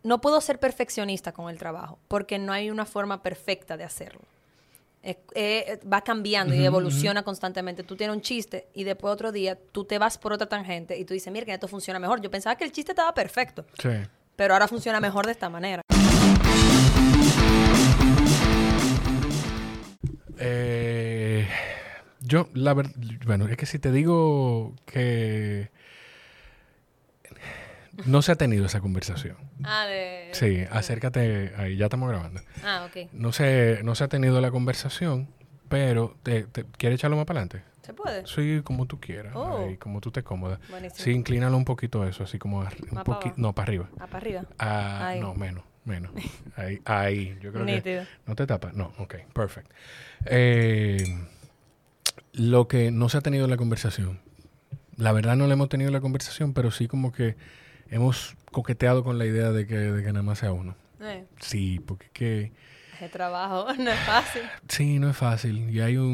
no puedo ser perfeccionista con el trabajo porque no hay una forma perfecta de hacerlo. Va cambiando y evoluciona constantemente. Tú tienes un chiste y después otro día tú te vas por otra tangente y tú dices, mira, que esto funciona mejor. Yo pensaba que el chiste estaba perfecto, Sí. pero ahora funciona mejor de esta manera. Bueno, es que si te digo que no se ha tenido esa conversación. Sí, acércate ahí, ya estamos grabando. Ok. No se ha tenido la conversación, pero ¿quieres echarlo más para adelante? ¿Se puede? Sí, como tú quieras, ahí, como tú te cómodas. Sí, inclínalo un poquito eso, así como un poquito, no, para arriba. ¿Para arriba? No, menos. Ahí, yo creo nítido. que no te tapas. No, ok, perfect. Lo que no se ha tenido la conversación, la verdad no le hemos tenido la conversación, pero sí como que hemos coqueteado con la idea de que nada más sea uno. Sí, porque que... Ese trabajo no es fácil. Sí, no es fácil. Y hay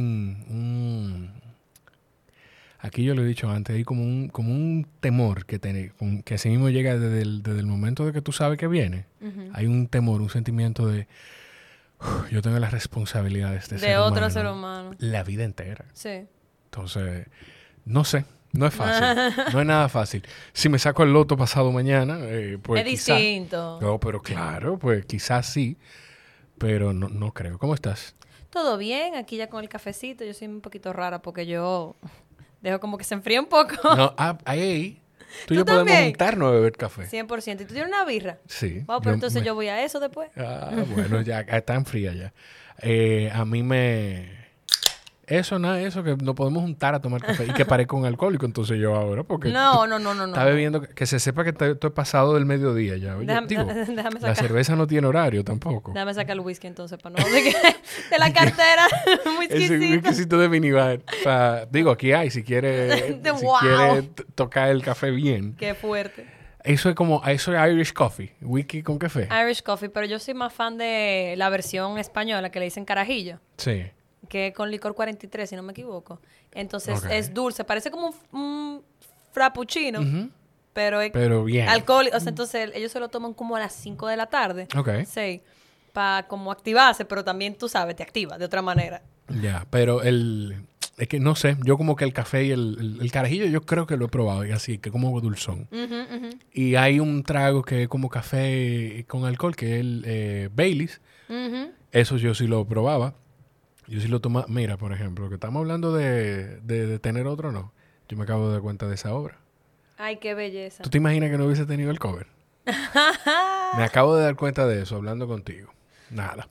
aquí yo lo he dicho antes, hay como un temor que así mismo llega desde el momento de que tú sabes que viene. Hay un temor, un sentimiento de... yo tengo las responsabilidades de otro ser humano. La vida entera. Sí. Entonces, no sé. No es fácil. No es nada fácil. Si me saco el loto pasado mañana, pues es distinto. No, pero claro, pues quizás sí. Pero no creo. ¿Cómo estás? Todo bien. Aquí ya con el cafecito. Yo soy un poquito rara porque yo dejo como que se enfríe un poco. No, ahí. Tú y yo podemos juntarnos a beber café. 100%. ¿Y tú tienes una birra? Sí. Wow, pero entonces yo voy a eso después. Bueno, ya está en fría ya. A mí eso que nos podemos juntar a tomar café y que parezca un alcohólico, entonces yo ahora, porque No. está bebiendo, que se sepa que esto es pasado del mediodía ya. Oye, déjame sacar. La cerveza no tiene horario tampoco. Déjame sacar el whisky entonces para no de la cartera. Un whiskycito. Un whiskycito de minibar. Aquí hay, si quiere tocar el café bien. Qué fuerte. Eso es Irish coffee, whisky con café. Irish coffee, pero yo soy más fan de la versión española que le dicen carajillo. Sí. Que es con licor 43, si no me equivoco. Entonces es dulce, parece como un frappuccino, pero bien. Alcohólico. O sea, entonces ellos se lo toman como a las 5 de la tarde. Ok. Sí. Para como activarse, pero también, tú sabes, te activa de otra manera. Ya, pero es que no sé, yo como que el café y el carajillo yo creo que lo he probado, y así, que como dulzón. Y hay un trago que es como café con alcohol, que es el Baileys. Eso yo sí lo probaba. Yo sí lo tomaba. Mira, por ejemplo, que estamos hablando de tener otro, ¿no? Yo me acabo de dar cuenta de esa obra. Ay, qué belleza. ¿Tú te imaginas que no hubiese tenido el cover? Me acabo de dar cuenta de eso hablando contigo. Nada.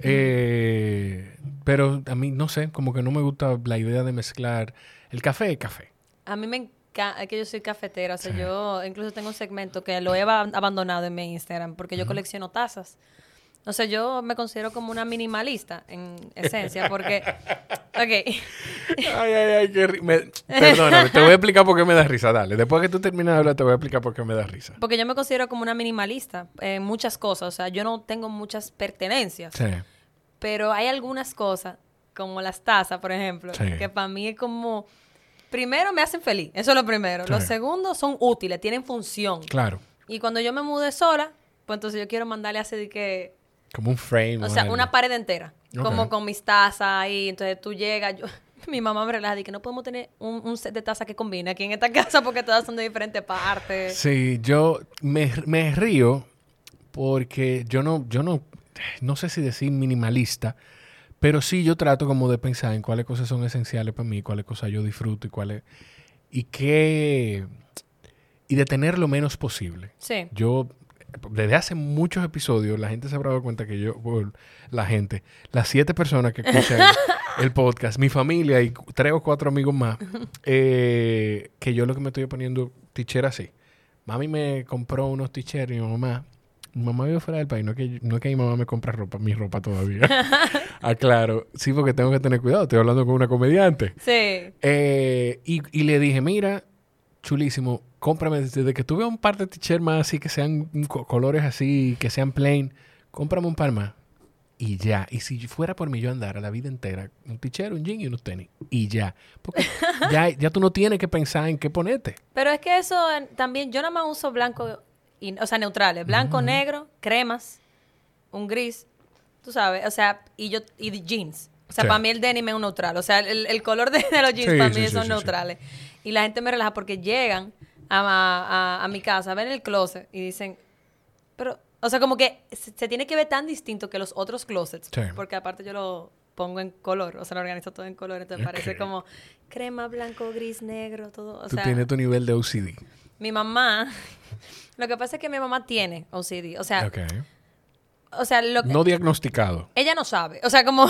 Pero a mí, no sé, como que no me gusta la idea de mezclar el café y café. A mí me encanta, es que yo soy cafetera. O sea, yo incluso tengo un segmento que lo he abandonado en mi Instagram porque yo colecciono tazas. O sea, yo me considero como una minimalista en esencia porque... Ok. Ay, perdóname, te voy a explicar por qué me da risa. Dale, después que tú termines de hablar te voy a explicar por qué me da risa. Porque yo me considero como una minimalista en muchas cosas. O sea, yo no tengo muchas pertenencias. Sí. Pero hay algunas cosas, como las tazas, por ejemplo, Sí. que para mí es como... Primero, me hacen feliz. Eso es lo primero. Sí. Lo segundo, son útiles, tienen función. Claro. Y cuando yo me mudé sola, pues entonces yo quiero mandarle así de que... Como un frame. O sea, algo. una pared entera. Ok. Como con mis tazas ahí. Entonces tú llegas... Mi mamá me relaja de que no podemos tener un set de tazas que combine aquí en esta casa porque todas son de diferentes partes. Sí, yo me río porque yo no sé si decir minimalista, pero sí yo trato como de pensar en cuáles cosas son esenciales para mí, cuáles cosas yo disfruto y de tener lo menos posible. Sí. Yo, desde hace muchos episodios, la gente se habrá dado cuenta que las 7 personas que escuchan el podcast, mi familia y 3 o 4 amigos más, que yo lo que me estoy poniendo t-shirt así. Mami me compró unos t-shirts y mi mamá vive fuera del país, no es que mi mamá me compra mi ropa todavía. Claro. Sí, porque tengo que tener cuidado, estoy hablando con una comediante. Sí. Y le dije, mira, chulísimo, cómprame, desde que tuve un par de t-shirts más así, que sean colores así, que sean plain, cómprame un par más. Y ya. Y si fuera por mí yo andara la vida entera, un t-shirt, un jean y unos tenis. Y ya. Porque ya tú no tienes que pensar en qué ponerte. Pero es que eso también, yo nada más uso blanco o sea, neutrales. Blanco, negro, cremas, un gris, tú sabes, o sea, y jeans. O sea, Sí. para mí el denim es un neutral. O sea, el color de los jeans Sí, para sí, mí sí, son sí, neutrales. Y la gente me relaja porque llegan a mi casa, ven el closet y dicen, pero, o sea, como que se tiene que ver tan distinto que los otros closets. Sí. Porque aparte yo lo pongo en color, o sea, lo organizo todo en color. Entonces parece Ok. como crema, blanco, gris, negro, todo. O Tú sea, tienes tu nivel de OCD. mi mamá, lo que pasa es que mi mamá tiene OCD. O sea, Ok. No diagnosticado. ella no sabe. O sea, como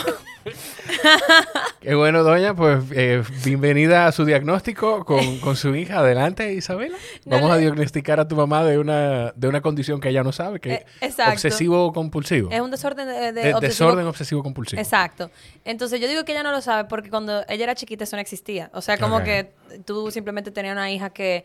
Qué bueno, doña. Pues bienvenida a su diagnóstico con su hija. Adelante, Isabela. No Vamos a le- diagnosticar a tu mamá de una condición que ella no sabe, que es exacto. obsesivo-compulsivo. Es un desorden de obsesivo. Desorden obsesivo-compulsivo. Exacto. Entonces yo digo que ella no lo sabe porque cuando ella era chiquita eso no existía. O sea, como Ok. que tú simplemente tenías una hija que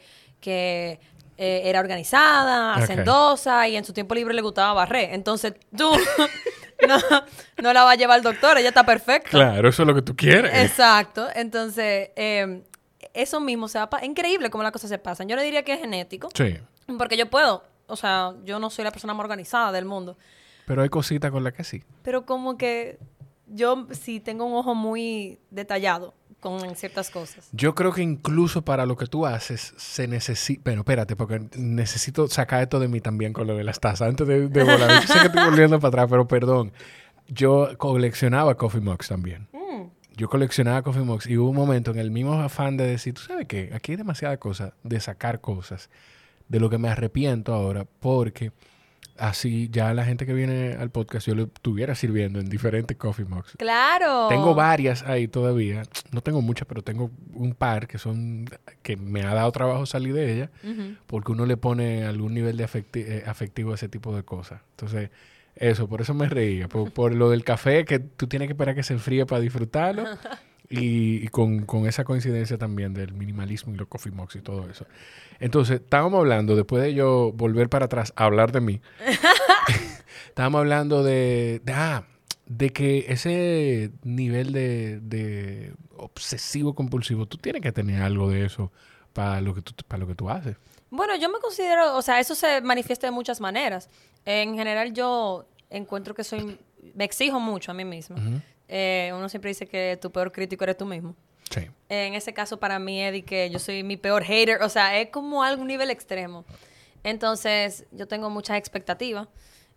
era organizada, Ok. hacendosa y en su tiempo libre le gustaba barrer. Entonces tú no, no la vas a llevar al doctor, ella está perfecta. Claro, eso es lo que tú quieres. Exacto. Entonces, eso mismo increíble cómo las cosas se pasan. Yo no diría que es genético, Sí. porque yo puedo. O sea, yo no soy la persona más organizada del mundo. Pero hay cositas con las que sí. Pero como que yo sí tengo un ojo muy detallado con ciertas cosas. Yo creo que incluso para lo que tú haces se necesita... Bueno, espérate, porque necesito sacar esto de mí también con lo de las tazas antes de volar. Yo sé que estoy volviendo para atrás, pero perdón. Yo coleccionaba Coffee Mugs también. Yo coleccionaba Coffee Mugs y hubo un momento en el mismo afán de decir, ¿tú sabes qué? Aquí hay demasiada cosa de sacar cosas de lo que me arrepiento ahora porque así ya la gente que viene al podcast yo lo estuviera sirviendo en diferentes Coffee Mugs. ¡Claro! Tengo varias ahí todavía. No tengo muchas, pero tengo un par que me ha dado trabajo salir de ellas porque uno le pone algún nivel de afectivo a ese tipo de cosas. Entonces, por eso me reía. Por lo del café, que tú tienes que esperar que se enfríe para disfrutarlo. Y con esa coincidencia también del minimalismo y los coffee mugs y todo eso. Entonces, estábamos hablando, después de yo volver para atrás a hablar de mí, estábamos hablando de que ese nivel de obsesivo compulsivo, tú tienes que tener algo de eso para lo que tú haces. Bueno, yo me considero, o sea, eso se manifiesta de muchas maneras. En general, yo encuentro que me exijo mucho a mí misma. Uno siempre dice que tu peor crítico eres tú mismo. Sí. En ese caso, para mí, Eddie, que yo soy mi peor hater. O sea, es como algún nivel extremo. Entonces, yo tengo muchas expectativas.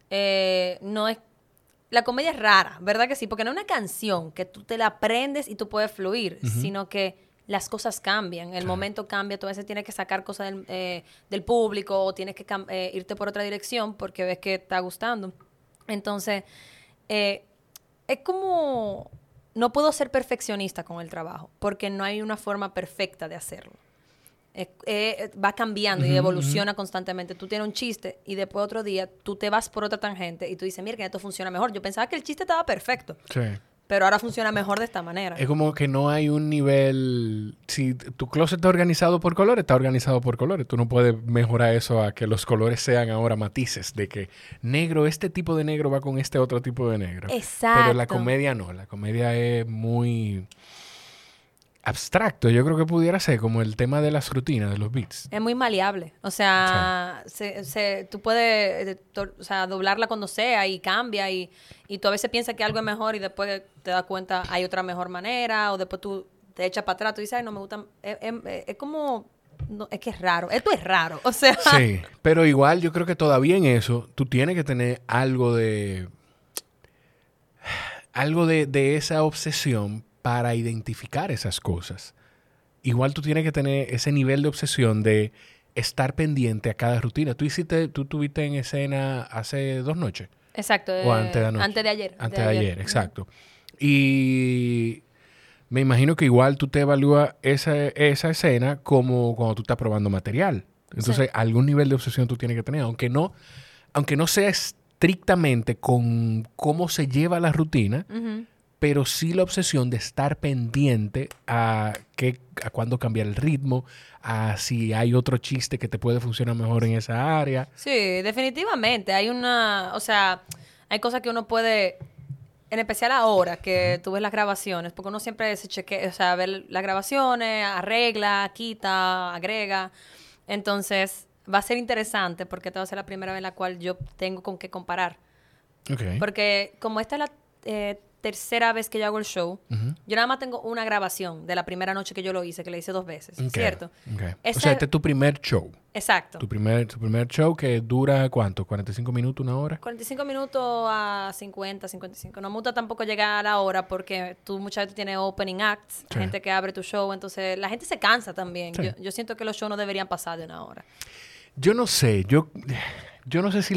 No es... La comedia es rara, ¿verdad que sí? Porque no es una canción que tú te la aprendes y tú puedes fluir, sino que las cosas cambian, el momento cambia, tú a veces tienes que sacar cosas del público o tienes que irte por otra dirección porque ves que está gustando. Entonces, es como... No puedo ser perfeccionista con el trabajo porque no hay una forma perfecta de hacerlo. Va cambiando y evoluciona constantemente. Tú tienes un chiste y después otro día tú te vas por otra tangente y tú dices, mira, que esto funciona mejor. Yo pensaba que el chiste estaba perfecto, Sí. pero ahora funciona mejor de esta manera. Es como que no hay un nivel... Si tu closet está organizado por colores, está organizado por colores. Tú no puedes mejorar eso a que los colores sean ahora matices. De que negro, este tipo de negro va con este otro tipo de negro. Exacto. Pero la comedia no. La comedia es muy abstracto. Yo creo que pudiera ser como el tema de las rutinas, de los beats. Es muy maleable. O sea, tú puedes o sea, doblarla cuando sea y cambia. Y tú a veces piensas que algo es mejor y después te das cuenta hay otra mejor manera. O después tú te echas para atrás. Tú dices, ay, no me gusta. Es como... No, es que es raro. Esto es raro. O sea... Sí, pero igual yo creo que todavía en eso tú tienes que tener algo de esa obsesión para identificar esas cosas. Igual tú tienes que tener ese nivel de obsesión de estar pendiente a cada rutina. Tú tuviste en escena hace 2 noches. Exacto. O antes de anoche. Antes de ayer. Antes de ayer, exacto. Y me imagino que igual tú te evalúas esa escena como cuando tú estás probando material. Entonces, Sí. algún nivel de obsesión tú tienes que tener, aunque no sea estrictamente con cómo se lleva la rutina, pero sí la obsesión de estar pendiente a cuándo cambiar el ritmo, a si hay otro chiste que te puede funcionar mejor en esa área. Sí, definitivamente. O sea, hay cosas que uno puede, en especial ahora que tú ves las grabaciones, porque uno siempre se chequea, o sea, ve las grabaciones, arregla, quita, agrega. Entonces, va a ser interesante porque esta va a ser la primera vez en la cual yo tengo con qué comparar. Okay. Porque como esta es la tercera vez que yo hago el show, yo nada más tengo una grabación de la primera noche que yo lo hice, que le hice 2 veces, Okay. ¿cierto? Okay. O sea, este es tu primer show. Exacto. Tu primer show que dura, ¿cuánto? ¿45 minutos, una hora? 45 minutos a 50, 55. No me gusta tampoco llegar a la hora porque tú muchas veces tienes opening acts, Sí. gente que abre tu show, entonces la gente se cansa también. Sí. Yo siento que los shows no deberían pasar de 1 hora. Yo no sé. Yo no sé si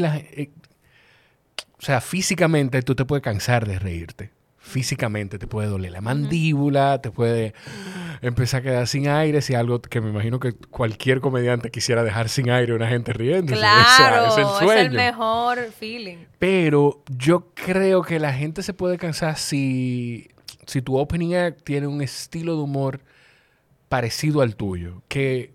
o sea, físicamente tú te puedes cansar de reírte. Físicamente te puede doler la mandíbula, te puede empezar a quedar sin aire, si algo que me imagino que cualquier comediante quisiera dejar sin aire a una gente riendo. Claro, es el es sueño. el mejor feeling. Pero yo creo que la gente se puede cansar si tu opening act tiene un estilo de humor parecido al tuyo.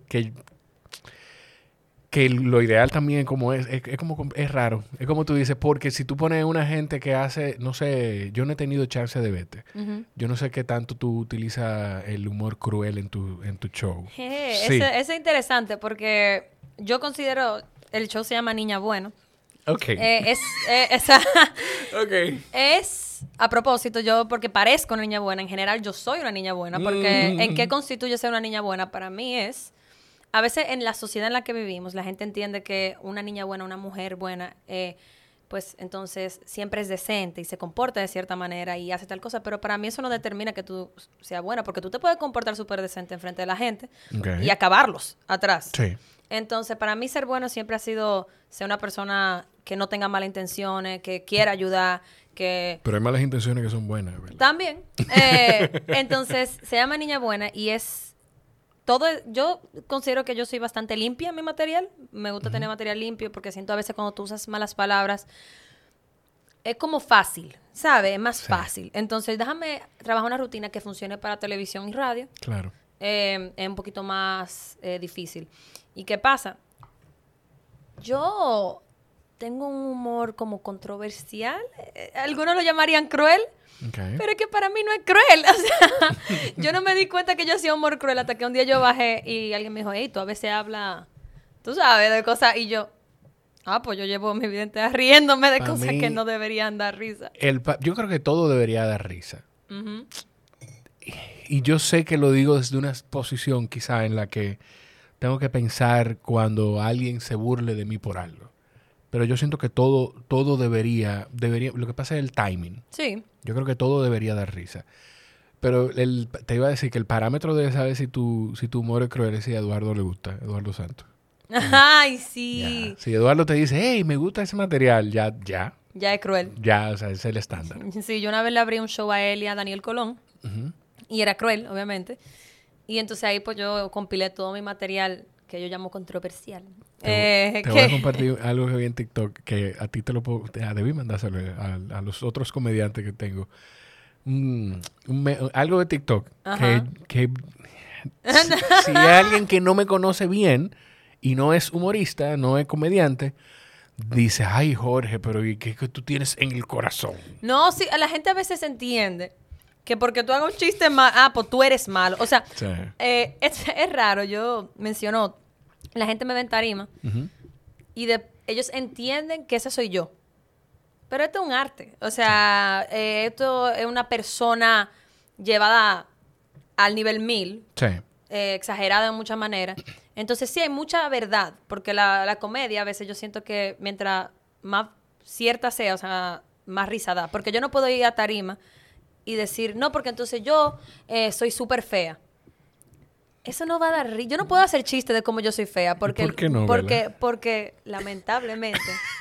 Que lo ideal también como es como es raro. Es como tú dices, porque si tú pones una gente que hace, no sé, yo no he tenido chance de verte. Yo no sé qué tanto tú utilizas el humor cruel en tu show. Sí. Eso es interesante porque yo considero, el show se llama Niña Buena. Ok. Ok. Es, a propósito, yo, porque parezco una niña buena, en general yo soy una niña buena, porque ¿en qué constituye ser una niña buena? Para mí es, a veces en la sociedad en la que vivimos, la gente entiende que una niña buena, una mujer buena, pues entonces siempre es decente y se comporta de cierta manera y hace tal cosa, pero para mí eso no determina que tú seas buena, porque tú te puedes comportar súper decente enfrente de la gente y acabarlos atrás. Sí. Entonces, para mí ser bueno siempre ha sido ser una persona que no tenga malas intenciones, que quiera ayudar, que... Pero hay malas intenciones que son buenas, ¿verdad? También. Entonces, se llama Niña Buena y es... Yo considero que yo soy bastante limpia en mi material. Me gusta tener material limpio porque siento a veces cuando tú usas malas palabras es como fácil, ¿sabes? Es más fácil. Entonces, déjame trabajar una rutina que funcione para televisión y radio. Claro. Es un poquito más difícil. ¿Y qué pasa? Yo tengo un humor como controversial. Algunos lo llamarían cruel. Okay. Pero es que para mí no es cruel. O sea, yo no me di cuenta que yo hacía humor cruel hasta que un día yo bajé y alguien me dijo, hey, tú a veces hablas, tú sabes, de cosas. Y yo, pues yo llevo mi vida entera riéndome de cosas que no deberían dar risa. Yo creo que todo debería dar risa. Y yo sé que lo digo desde una posición quizá en la que tengo que pensar cuando alguien se burle de mí por algo. Pero yo siento que todo debería... Lo que pasa es el timing. Sí. Yo creo que todo debería dar risa. Pero te iba a decir que el parámetro de saber si tu humor es cruel es si a Eduardo le gusta, Eduardo Santos. Ay, sí. Ya. Si Eduardo te dice, hey, me gusta ese material, ya. Ya es cruel. Ya, o sea, es el estándar. Sí, yo una vez le abrí un show a él y a Daniel Colón. Y era cruel, obviamente. Y entonces ahí pues yo compilé todo mi material que yo llamo controversial. Te voy a compartir algo que vi en TikTok que a ti te lo puedo... debí mandárselo a los otros comediantes que tengo. Algo de TikTok que si hay alguien que no me conoce bien y no es humorista, no es comediante, dice, ay Jorge, pero ¿y qué tú tienes en el corazón? No, sí, la gente a veces entiende que porque tú hagas un chiste mal, pues tú eres malo. O sea, Sí. Es raro. Yo menciono, la gente me ve en tarima y ellos entienden que ese soy yo. Pero esto es un arte. O sea, esto es una persona llevada al nivel 1000. Sí. Exagerada en muchas maneras. Entonces sí hay mucha verdad, porque la comedia a veces yo siento que mientras más cierta sea, o sea, más risa da. Porque yo no puedo ir a tarima y decir, no, porque entonces yo soy súper fea. Eso no va a dar risa. Yo no puedo hacer chiste de cómo yo soy fea. Porque, ¿por qué no, porque lamentablemente...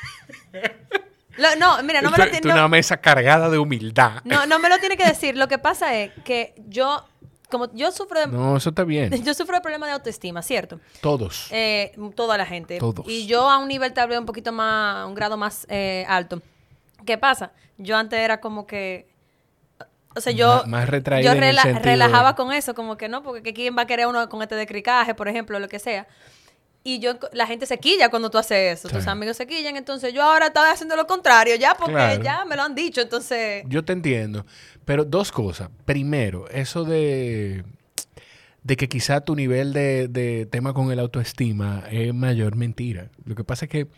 No, mira, no me lo tiene... Tú una mesa cargada de humildad. No me lo tiene que decir. Lo que pasa es que yo sufro de... No, eso está bien. Yo sufro de problemas de autoestima, ¿cierto? Todos. Toda la gente. Todos. Y yo a un nivel tal vez un poquito más, un grado más alto. ¿Qué pasa? Yo antes era como que... O sea, yo... Más retraída yo en el sentido relajaba de... con eso, como que no, porque ¿quién va a querer uno con este descricaje, por ejemplo, lo que sea? Y la gente se quilla cuando tú haces eso. Sí. Tus amigos se quillan. Entonces yo ahora estaba haciendo lo contrario ya, porque Claro. ya me lo han dicho. Entonces... Yo te entiendo. Pero dos cosas. Primero, eso de de que quizá tu nivel de tema con el autoestima es mayor, mentira. Lo que pasa es que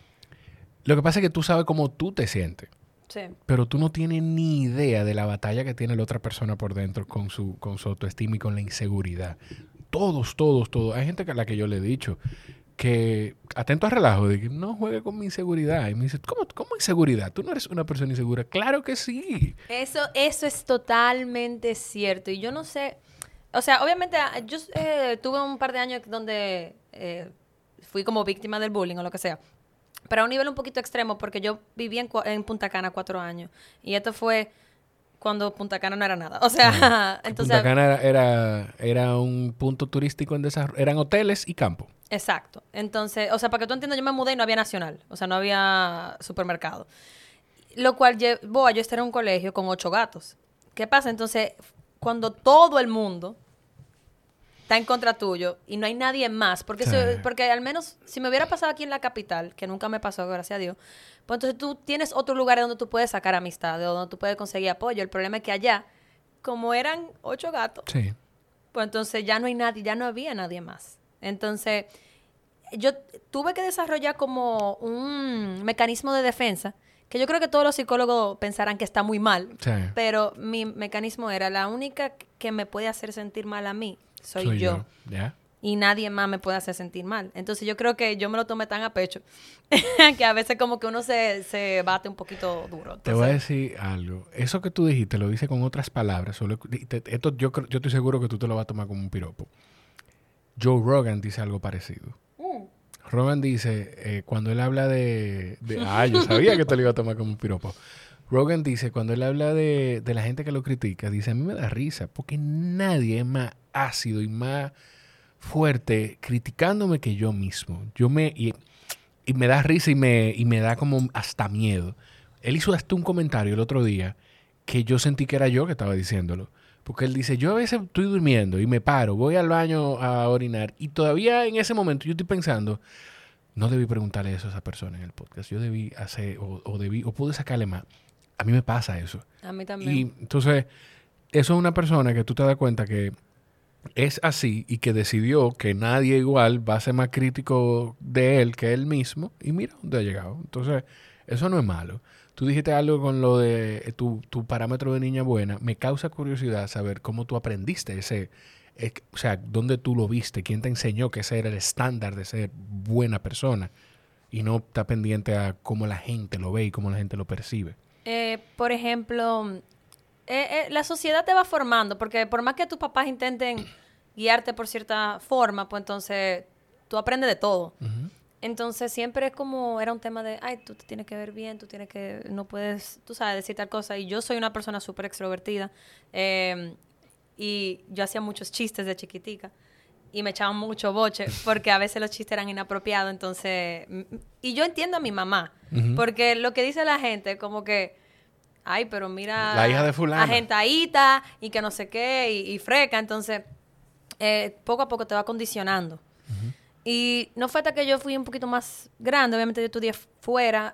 tú sabes cómo tú te sientes. Sí. Pero tú no tienes ni idea de la batalla que tiene la otra persona por dentro con su autoestima y con la inseguridad. Todos. Hay gente a la que yo le he dicho que, atento al relajo, de que no juegue con mi inseguridad. Y me dice, ¿cómo inseguridad? ¿Tú no eres una persona insegura? ¡Claro que sí! Eso es totalmente cierto. Y yo no sé... O sea, obviamente, yo tuve un par de años donde fui como víctima del bullying o lo que sea. Pero a un nivel un poquito extremo, porque yo viví en Punta Cana 4 años. Y esto fue cuando Punta Cana no era nada. O sea, entonces... Punta Cana era un punto turístico en desarrollo. Eran hoteles y campo. Exacto. Entonces, o sea, para que tú entiendas, yo me mudé y no había Nacional. O sea, no había supermercado. Lo cual llevó a yo estar en un colegio con 8 gatos. ¿Qué pasa? Entonces, cuando todo el mundo está en contra tuyo y no hay nadie más, porque al menos si me hubiera pasado aquí en la capital, que nunca me pasó, gracias a Dios, pues entonces tú tienes otro lugar donde tú puedes sacar amistades o donde tú puedes conseguir apoyo. El problema es que allá, como eran 8 gatos, Sí. pues entonces ya no hay nadie, ya no había nadie más. Entonces, yo tuve que desarrollar como un mecanismo de defensa, que yo creo que todos los psicólogos pensarán que está muy mal, Sí. pero mi mecanismo era la única que me puede hacer sentir mal a mí. Soy yo. ¿Ya? Y nadie más me puede hacer sentir mal. Entonces yo creo que yo me lo tomé tan a pecho que a veces como que uno se bate un poquito duro. Entonces, Te voy a decir algo. Eso que tú dijiste lo dice con otras palabras. Esto yo estoy seguro que tú te lo vas a tomar como un piropo. Joe Rogan dice algo parecido. Rogan dice, cuando él habla yo sabía que te lo iba a tomar como un piropo. Rogan dice, cuando él habla de la gente que lo critica, dice, a mí me da risa, porque nadie es más ácido y más fuerte criticándome que yo mismo. Y me da risa y me da como hasta miedo. Él hizo hasta un comentario el otro día que yo sentí que era yo que estaba diciéndolo. Porque él dice, yo a veces estoy durmiendo y me paro, voy al baño a orinar y todavía en ese momento yo estoy pensando, no debí preguntarle eso a esa persona en el podcast. Yo debí hacer o pude sacarle más. A mí me pasa eso. a mí también. Y entonces, eso es una persona que tú te das cuenta que es así y que decidió que nadie igual va a ser más crítico de él que él mismo. Y mira dónde ha llegado. Entonces, eso no es malo. Tú dijiste algo con lo de tu parámetro de niña buena. Me causa curiosidad saber cómo tú aprendiste o sea, dónde tú lo viste, quién te enseñó que ese era el estándar de ser buena persona y no está pendiente a cómo la gente lo ve y cómo la gente lo percibe. Por ejemplo, la sociedad te va formando, porque por más que tus papás intenten guiarte por cierta forma, pues entonces tú aprendes de todo. Uh-huh. Entonces siempre es como, era un tema de, ay, tú te tienes que ver bien, no puedes, tú sabes, decir tal cosa. Y yo soy una persona súper extrovertida y yo hacía muchos chistes de chiquitica y me echaban mucho boche porque a veces los chistes eran inapropiados. Entonces, y yo entiendo a mi mamá, Uh-huh. porque lo que dice la gente como que, ay, pero mira, la hija de fulana, agentadita y que no sé qué y freca. Entonces, poco a poco te va condicionando. Uh-huh. Y no fue hasta que yo fui un poquito más grande, obviamente yo estudié fuera,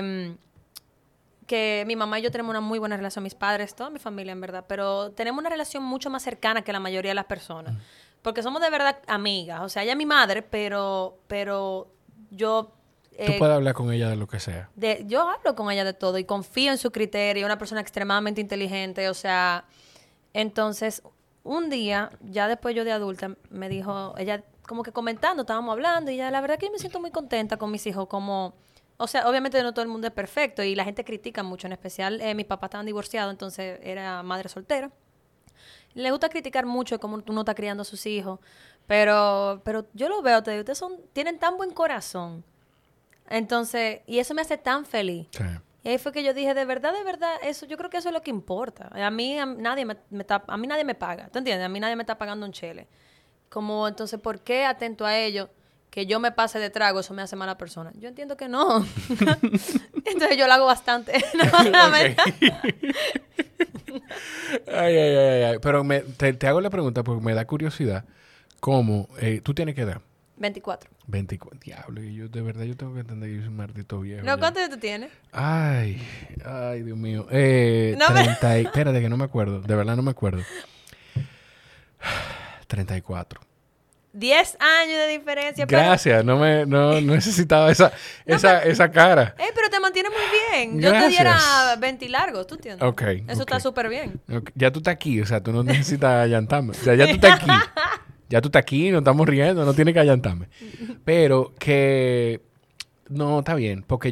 que mi mamá y yo tenemos una muy buena relación, mis padres, toda mi familia en verdad, pero tenemos una relación mucho más cercana que la mayoría de las personas, porque somos de verdad amigas. O sea, ella es mi madre, pero yo... tú puedes hablar con ella de lo que sea. Yo hablo con ella de todo y confío en su criterio, una persona extremadamente inteligente, o sea, entonces un día, ya después yo de adulta, me dijo, ella como que comentando, estábamos hablando y ya la verdad que yo me siento muy contenta con mis hijos, como, o sea, obviamente no todo el mundo es perfecto y la gente critica mucho, en especial mis papás estaban divorciados, entonces era madre soltera. Le gusta criticar mucho cómo uno está criando a sus hijos, pero yo lo veo, te digo, ustedes tienen tan buen corazón. Entonces, y eso me hace tan feliz. Sí. Y ahí fue que yo dije, de verdad, eso, yo creo que eso es lo que importa. A mí nadie me paga, ¿tú entiendes? A mí nadie me está pagando un chele. Como, entonces, ¿por qué atento a ello? Que yo me pase de trago, eso me hace mala persona. Yo entiendo que no. Entonces yo lo hago bastante. Ay. Pero te hago la pregunta porque me da curiosidad. ¿Cómo? ¿Tú tienes qué edad? 24. 24. Diablo, y yo de verdad yo tengo que entender que yo soy un maldito viejo. No, ¿cuántos años tú tienes? Ay, Dios mío. No 30 espérate que no me acuerdo. De verdad no me acuerdo. 34. 10 años de diferencia. Gracias, no necesitaba esa cara. Pero te mantiene muy bien. Yo Gracias. te diera 20 largos, ¿tú entiendes? Ok. Eso está súper bien. Okay. Ya tú estás aquí, o sea, tú no necesitas allantarme. O sea, ya tú estás aquí. Ya tú estás aquí, nos estamos riendo, no tienes que allantarme. Pero que... No, está bien, porque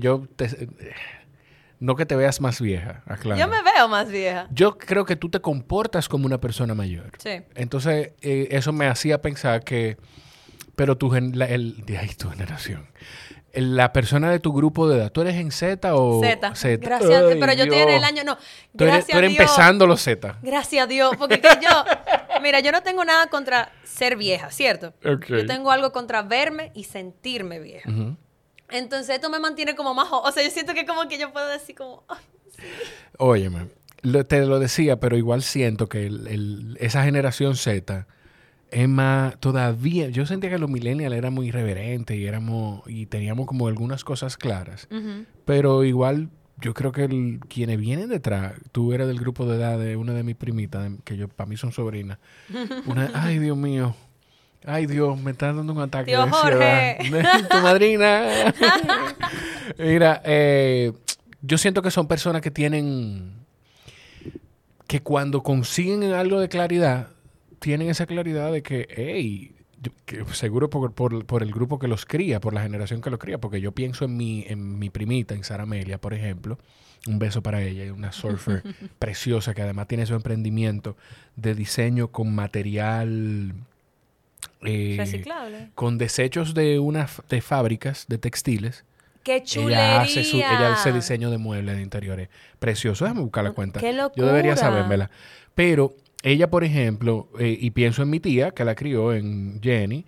no que te veas más vieja, aclaro. Yo me veo más vieja. Yo creo que tú te comportas como una persona mayor. Sí. Entonces, eso me hacía pensar que... Pero tu generación. La persona de tu grupo de edad, ¿tú eres en Z o...? Z. Z. Gracias a Dios. Ay, Pero yo estoy en el año... No, Tú gracias eres a Dios. empezando los Z. Gracias a Dios. Porque que yo... Mira, yo no tengo nada contra ser vieja, ¿cierto? Okay. Yo tengo algo contra verme y sentirme vieja. Uh-huh. Entonces, esto me mantiene como más... O sea, yo siento que como que yo puedo decir como... Sí. Óyeme, te lo decía, pero igual siento que esa generación Z es más todavía... Yo sentía que los millennials eran muy irreverentes y teníamos como algunas cosas claras. Uh-huh. Pero igual yo creo que quienes vienen detrás, tú eres del grupo de edad de una de mis primitas, que para mí son sobrinas. Ay, Dios mío. Ay, Dios, me está dando un ataque Tío de Jorge. ansiedad. Tu madrina. Mira, yo siento que son personas que que cuando consiguen algo de claridad, tienen esa claridad de que, hey, seguro por el grupo que los cría, por la generación que los cría, porque yo pienso en mi primita, en Sara Amelia, por ejemplo. Un beso para ella, una surfer preciosa que además tiene su emprendimiento de diseño con material... reciclable. Con desechos de fábricas de textiles. ¡Qué chulería! Ella hace diseño de muebles de interiores. Precioso. Déjame buscar la cuenta. ¡Qué locura! Yo debería sabérmela. Pero ella, por ejemplo, y pienso en mi tía, que la crió en Jenny,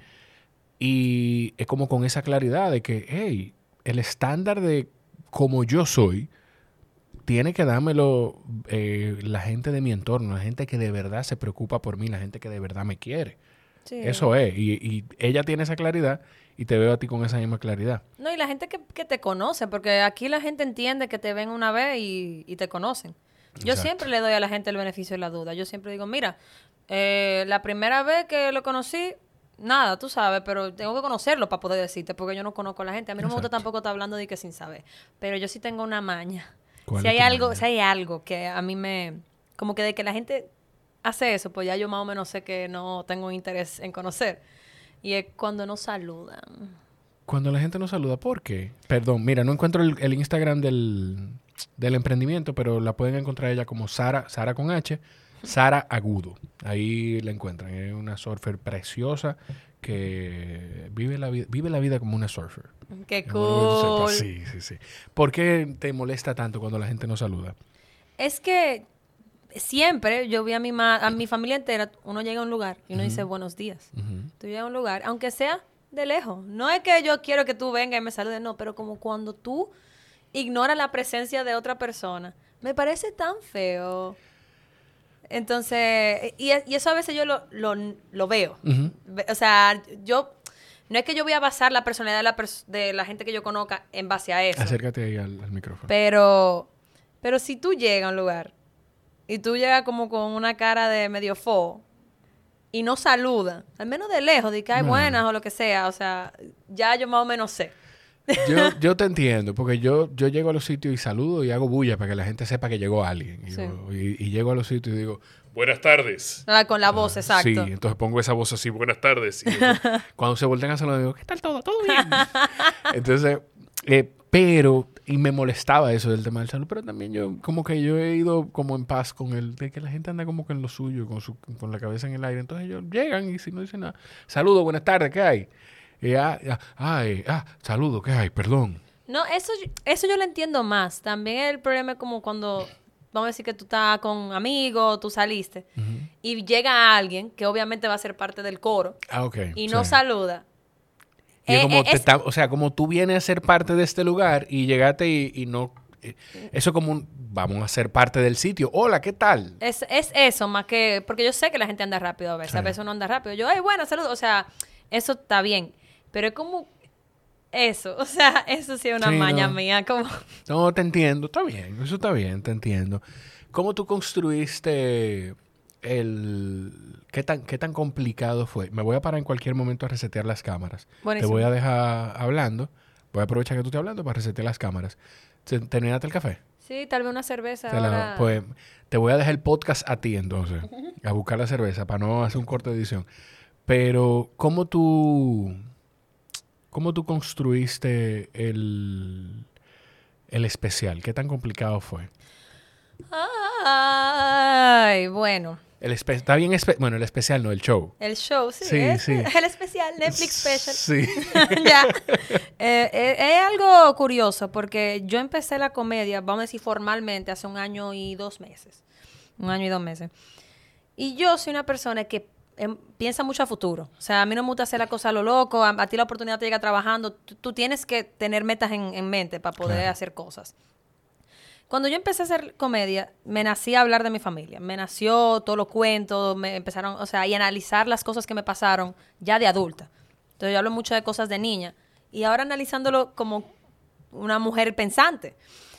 y es como con esa claridad de que, hey, el estándar de como yo soy, tiene que dármelo la gente de mi entorno, la gente que de verdad se preocupa por mí, la gente que de verdad me quiere. Sí. Eso es. Y ella tiene esa claridad y te veo a ti con esa misma claridad. No, y la gente que te conoce, porque aquí la gente entiende que te ven una vez y te conocen. Yo Exacto. siempre le doy a la gente el beneficio de la duda. Yo siempre digo, mira, la primera vez que lo conocí, nada, tú sabes, pero tengo que conocerlo para poder decirte, porque yo no conozco a la gente. A mí no me gusta tampoco estar hablando de que sin saber. Pero yo sí tengo una maña. Si hay algo que a mí me... Como que de que la gente... hace eso, pues ya yo más o menos sé que no tengo interés en conocer. Y es cuando no saludan. Cuando la gente no saluda, ¿por qué? Perdón, mira, no encuentro el Instagram del emprendimiento, pero la pueden encontrar ella como Sara con H, Sara Agudo. Ahí la encuentran. Es una surfer preciosa que vive la vida como una surfer. ¡Qué cool! Sí. ¿Por qué te molesta tanto cuando la gente no saluda? Es que... Siempre yo vi a mi familia entera, uno llega a un lugar y uno dice buenos días. Tú llegas a un lugar, aunque sea de lejos. No es que yo quiero que tú vengas y me saludes, no, pero como cuando tú ignoras la presencia de otra persona, me parece tan feo. Entonces, y eso a veces yo lo veo. Uh-huh. O sea, no es que yo voy a basar la personalidad de la gente que yo conozca en base a eso. Acércate ahí al micrófono. Pero si tú llegas a un lugar y tú llegas como con una cara de medio fo y no saluda, al menos de lejos, de que hay buenas o lo que sea, o sea, ya yo más o menos sé. Yo te entiendo, porque yo llego a los sitios y saludo y hago bulla para que la gente sepa que llegó alguien. Y llego a los sitios y digo, buenas tardes. Con la voz, exacto. Sí, entonces pongo esa voz así, buenas tardes. Y cuando se voltean a saludar, digo, ¿qué tal todo? ¿Todo bien? Entonces, y me molestaba eso del tema del salud, pero también yo he ido como en paz con de que la gente anda como que en lo suyo, con la cabeza en el aire. Entonces ellos llegan y si no dicen nada, saludo, buenas tardes, ¿qué hay? Saludo, ¿qué hay? Perdón. No, eso yo lo entiendo más. También el problema es como cuando, vamos a decir que tú estás con amigos, tú saliste, y llega alguien que obviamente va a ser parte del coro, y no saluda. Y o sea, como tú vienes a ser parte de este lugar y llegaste y no... eso es como vamos a ser parte del sitio. Hola, ¿qué tal? Es eso, más que... Porque yo sé que la gente anda rápido a veces. Sí. A veces uno anda rápido. Yo, buena, saludos. O sea, eso está bien. Pero es como... Eso. O sea, eso sí es una maña mía. Como... No, te entiendo. Está bien. Eso está bien. Te entiendo. ¿Cómo tú construiste ¿Qué tan complicado fue? Me voy a parar en cualquier momento a resetear las cámaras. Buenísimo. Te voy a dejar hablando. Voy a aprovechar que tú estás hablando para resetear las cámaras. ¿Terminaste el café? Sí, tal vez una cerveza ahora. Pues te voy a dejar el podcast a ti entonces. A buscar la cerveza para no hacer un corte de edición. Pero, ¿cómo tú construiste el especial? ¿Qué tan complicado fue? Ay, bueno. Está bien, bueno, el especial no, el show. El show, sí. Sí, es sí. el especial, Netflix Special. Sí. Ya. Es algo curioso porque yo empecé la comedia, vamos a decir formalmente, hace 1 año y 2 meses. 1 año y 2 meses. Y yo soy una persona que piensa mucho a futuro. O sea, a mí no me gusta hacer la cosa a lo loco. A ti la oportunidad te llega trabajando. Tú tienes que tener metas en mente para poder hacer cosas. Cuando yo empecé a hacer comedia, me nací a hablar de mi familia. Me nació todos los cuentos, me empezaron, o sea, y analizar las cosas que me pasaron ya de adulta. Entonces yo hablo mucho de cosas de niña. Y ahora analizándolo como una mujer pensante.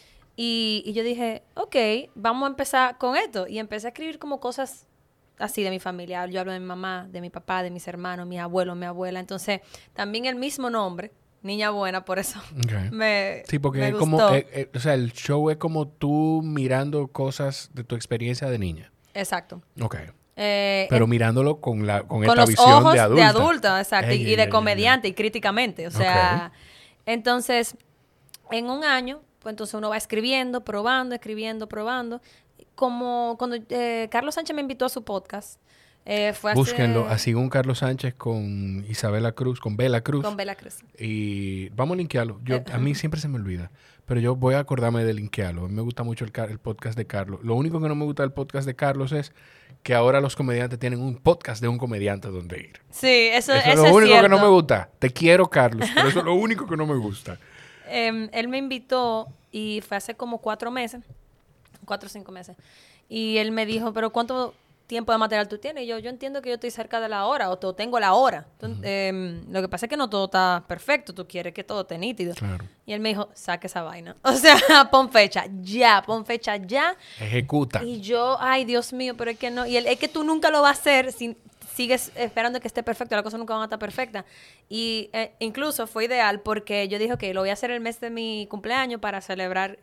Y yo dije, ok, vamos a empezar con esto. Y empecé a escribir como cosas así de mi familia. Yo hablo de mi mamá, de mi papá, de mis hermanos, mi abuelo, mi abuela. Entonces, también el mismo nombre, Niña Buena, por eso sí, porque me es gustó. como, o sea, el show es como tú mirando cosas de tu experiencia de niña. Exacto. Ok. Pero mirándolo con esta los visión ojos de adulta. de adulta, exacto. Y de comediante y críticamente. O sea, entonces, en 1 año, pues entonces uno va escribiendo, probando, escribiendo, probando. Como cuando Carlos Sánchez me invitó a su podcast. Búsquenlo, así un Carlos Sánchez con Isabela Cruz, con Bela Cruz. Con Bela Cruz. Y vamos a linkearlo. A mí siempre se me olvida, pero yo voy a acordarme de linkearlo. A mí me gusta mucho el podcast de Carlos. Lo único que no me gusta del podcast de Carlos es que ahora los comediantes tienen un podcast de un comediante donde ir. Sí, eso es lo único que no me gusta. Te quiero, Carlos, pero eso es lo único que no me gusta. Él me invitó y fue hace como 4 meses, 4 o 5 meses. Y él me dijo, pero ¿cuánto tiempo de material tú tienes? Y yo entiendo que yo estoy cerca de la hora o tengo la hora. Entonces, lo que pasa es que no todo está perfecto. Tú quieres que todo esté nítido. Claro. Y él me dijo, saque esa vaina. O sea, pon fecha ya. Ejecuta. Y yo, ay, Dios mío, pero es que no. Y él, es que tú nunca lo vas a hacer si sigues esperando que esté perfecto. Las cosas nunca van a estar perfectas. Y incluso fue ideal porque yo dije, ok, lo voy a hacer el mes de mi cumpleaños para celebrar...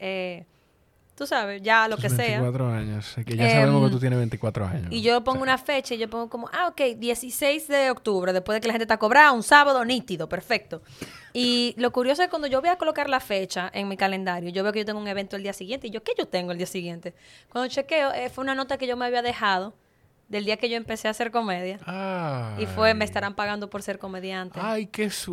tú sabes, ya lo que 24 años. Que ya sabemos que tú tienes 24 años. Y yo pongo una fecha y yo pongo como, ok, 16 de octubre, después de que la gente está cobrada, un sábado nítido, perfecto. Y lo curioso es que cuando yo voy a colocar la fecha en mi calendario, yo veo que yo tengo un evento el día siguiente. Y yo, ¿qué yo tengo el día siguiente? Cuando chequeo, fue una nota que yo me había dejado del día que yo empecé a hacer comedia. Ay. Y fue, me estarán pagando por ser comediante. Ay,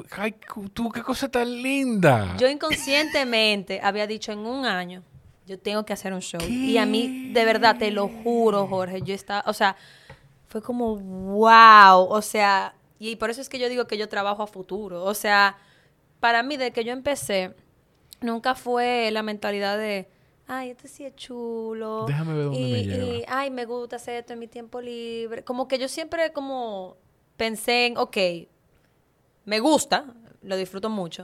tú, qué cosa tan linda. Yo inconscientemente había dicho en 1 año, yo tengo que hacer un show. ¿Qué? Y a mí, de verdad, te lo juro, Jorge, yo estaba, o sea, fue como, wow, o sea, y por eso es que yo digo que yo trabajo a futuro. O sea, para mí, desde que yo empecé, nunca fue la mentalidad de, ay, este sí es chulo. Déjame ver dónde me lleva. Ay, me gusta hacer esto en mi tiempo libre. Como que yo siempre como pensé en, ok, me gusta, lo disfruto mucho.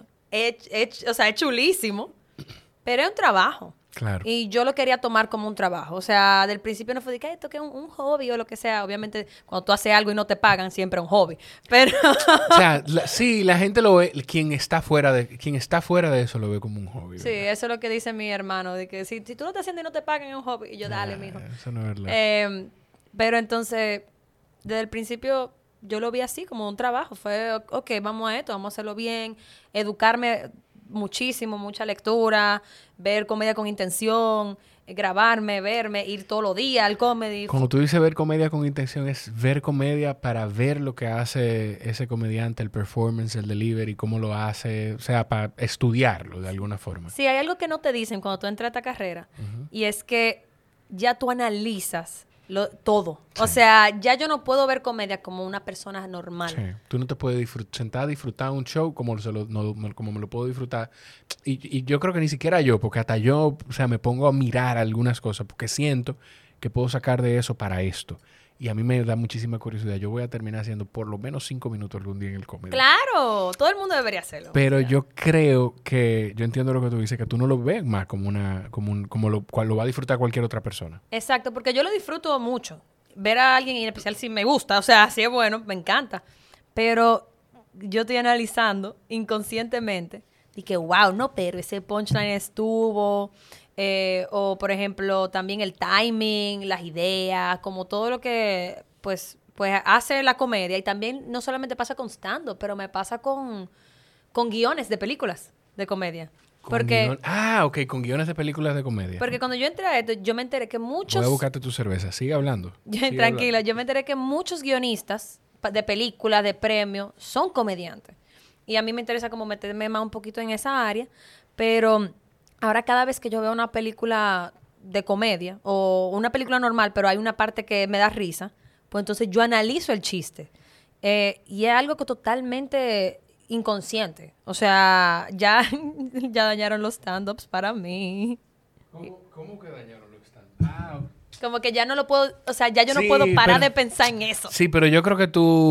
O sea, es chulísimo, pero es un trabajo. Claro. Y yo lo quería tomar como un trabajo. O sea, del principio no fue de que esto que es un hobby o lo que sea. Obviamente, cuando tú haces algo y no te pagan, siempre es un hobby. Pero... O sea, sí, la gente lo ve, quien está fuera de eso lo ve como un hobby. Sí, eso es lo que dice mi hermano, de que si tú lo estás haciendo y no te pagan, es un hobby. Y yo, dale, mijo. Eso no es verdad. Pero entonces, desde el principio, yo lo vi así, como un trabajo. Fue, ok, vamos a esto, vamos a hacerlo bien, educarme muchísimo, mucha lectura, ver comedia con intención, grabarme, verme, ir todos los días al comedy. Cuando tú dices ver comedia con intención, es ver comedia para ver lo que hace ese comediante, el performance, el delivery, cómo lo hace, o sea, para estudiarlo de alguna forma. Sí, hay algo que no te dicen cuando tú entras a esta carrera, y es que ya tú analizas todo. Sí. O sea, ya yo no puedo ver comedia como una persona normal. Sí. Tú no te puedes sentar a disfrutar un show como me lo puedo disfrutar. Y yo creo que ni siquiera yo, porque hasta yo, o sea, me pongo a mirar algunas cosas porque siento que puedo sacar de eso para esto. Y a mí me da muchísima curiosidad. Yo voy a terminar haciendo por lo menos 5 minutos algún día en el comedy. ¡Claro! Todo el mundo debería hacerlo. Pero yo creo que... Yo entiendo lo que tú dices, que tú no lo ves más como lo va a disfrutar cualquier otra persona. Exacto, porque yo lo disfruto mucho. ver a alguien, y en especial si me gusta, o sea, si es bueno, me encanta. Pero yo estoy analizando inconscientemente y que, wow, no, pero ese punchline estuvo... o, por ejemplo, también el timing, las ideas, como todo lo que, pues hace la comedia. Y también no solamente pasa con stand-up, pero me pasa con guiones de películas de comedia. Ok, con guiones de películas de comedia. Porque cuando yo entré a esto, yo me enteré que muchos... Voy a buscarte tu cerveza. Sigue hablando. Tranquilo, yo me enteré que muchos guionistas de películas, de premios, son comediantes. Y a mí me interesa como meterme más un poquito en esa área, pero... Ahora cada vez que yo veo una película de comedia o una película normal, pero hay una parte que me da risa, pues entonces yo analizo el chiste. Y es algo que totalmente inconsciente. O sea, ya dañaron los stand-ups para mí. ¿Cómo que dañaron los stand-ups? Como que ya no lo puedo, o sea, ya yo no puedo parar de pensar en eso. Sí, pero yo creo que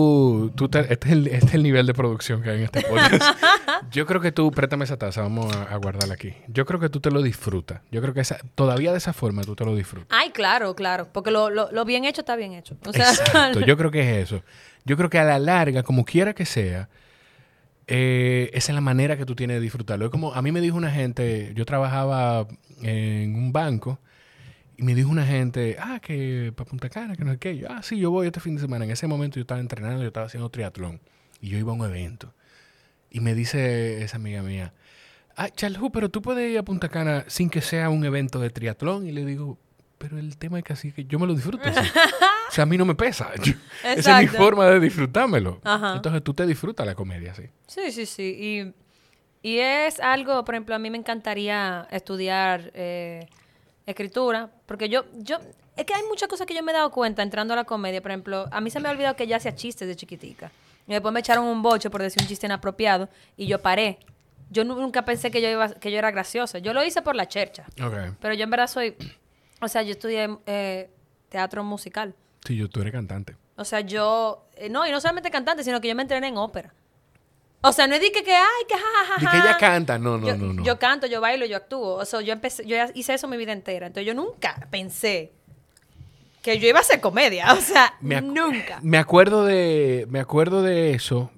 este es el nivel de producción que hay en este podcast. Yo creo que tú, préstame esa taza, vamos a guardarla aquí. Yo creo que tú te lo disfrutas. Yo creo que todavía de esa forma tú te lo disfrutas. Ay, claro, porque lo bien hecho está bien hecho. O sea, exacto, yo creo que es eso. Yo creo que a la larga, como quiera que sea, esa es la manera que tú tienes de disfrutarlo. Es como, a mí me dijo una gente, yo trabajaba en un banco, y me dijo una gente, que para Punta Cana, que no sé qué. Yo, sí, yo voy este fin de semana. En ese momento yo estaba entrenando, yo estaba haciendo triatlón. Y yo iba a un evento. Y me dice esa amiga mía, Chalhu, pero tú puedes ir a Punta Cana sin que sea un evento de triatlón. Y le digo, pero el tema es que así que yo me lo disfruto así. O sea, a mí no me pesa. Esa es mi forma de disfrutármelo. Ajá. Entonces tú te disfrutas la comedia así. Sí. Y es algo, por ejemplo, a mí me encantaría estudiar... escritura, porque yo es que hay muchas cosas que yo me he dado cuenta entrando a la comedia. Por ejemplo, a mí se me ha olvidado que ya hacía chistes de chiquitica y después me echaron un boche por decir un chiste inapropiado y yo paré. Yo nunca pensé que yo era graciosa. Yo lo hice por la chercha. Okay. Pero yo en verdad yo estudié teatro musical. Sí, tú eres cantante. O sea, y no solamente cantante, sino que yo me entrené en ópera. O sea, no es de que jajaja. De que ella canta, no. Yo canto, yo bailo, yo actúo. O sea, yo hice eso mi vida entera. Entonces yo nunca pensé que yo iba a hacer comedia. O sea, nunca. Me acuerdo de eso,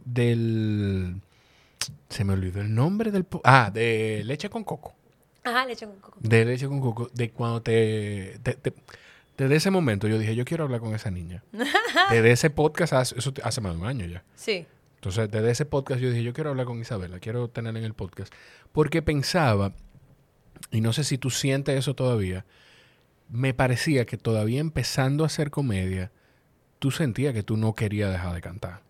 se me olvidó el nombre de Leche con Coco. Ajá, Leche con Coco. De Leche con Coco, de cuando desde ese momento yo dije, yo quiero hablar con esa niña. Desde ese podcast, eso hace más de un año ya. Sí. Entonces, desde ese podcast yo dije, yo quiero hablar con Isabela, quiero tenerla en el podcast. Porque pensaba, y no sé si tú sientes eso todavía, me parecía que todavía empezando a hacer comedia, tú sentías que tú no querías dejar de cantar.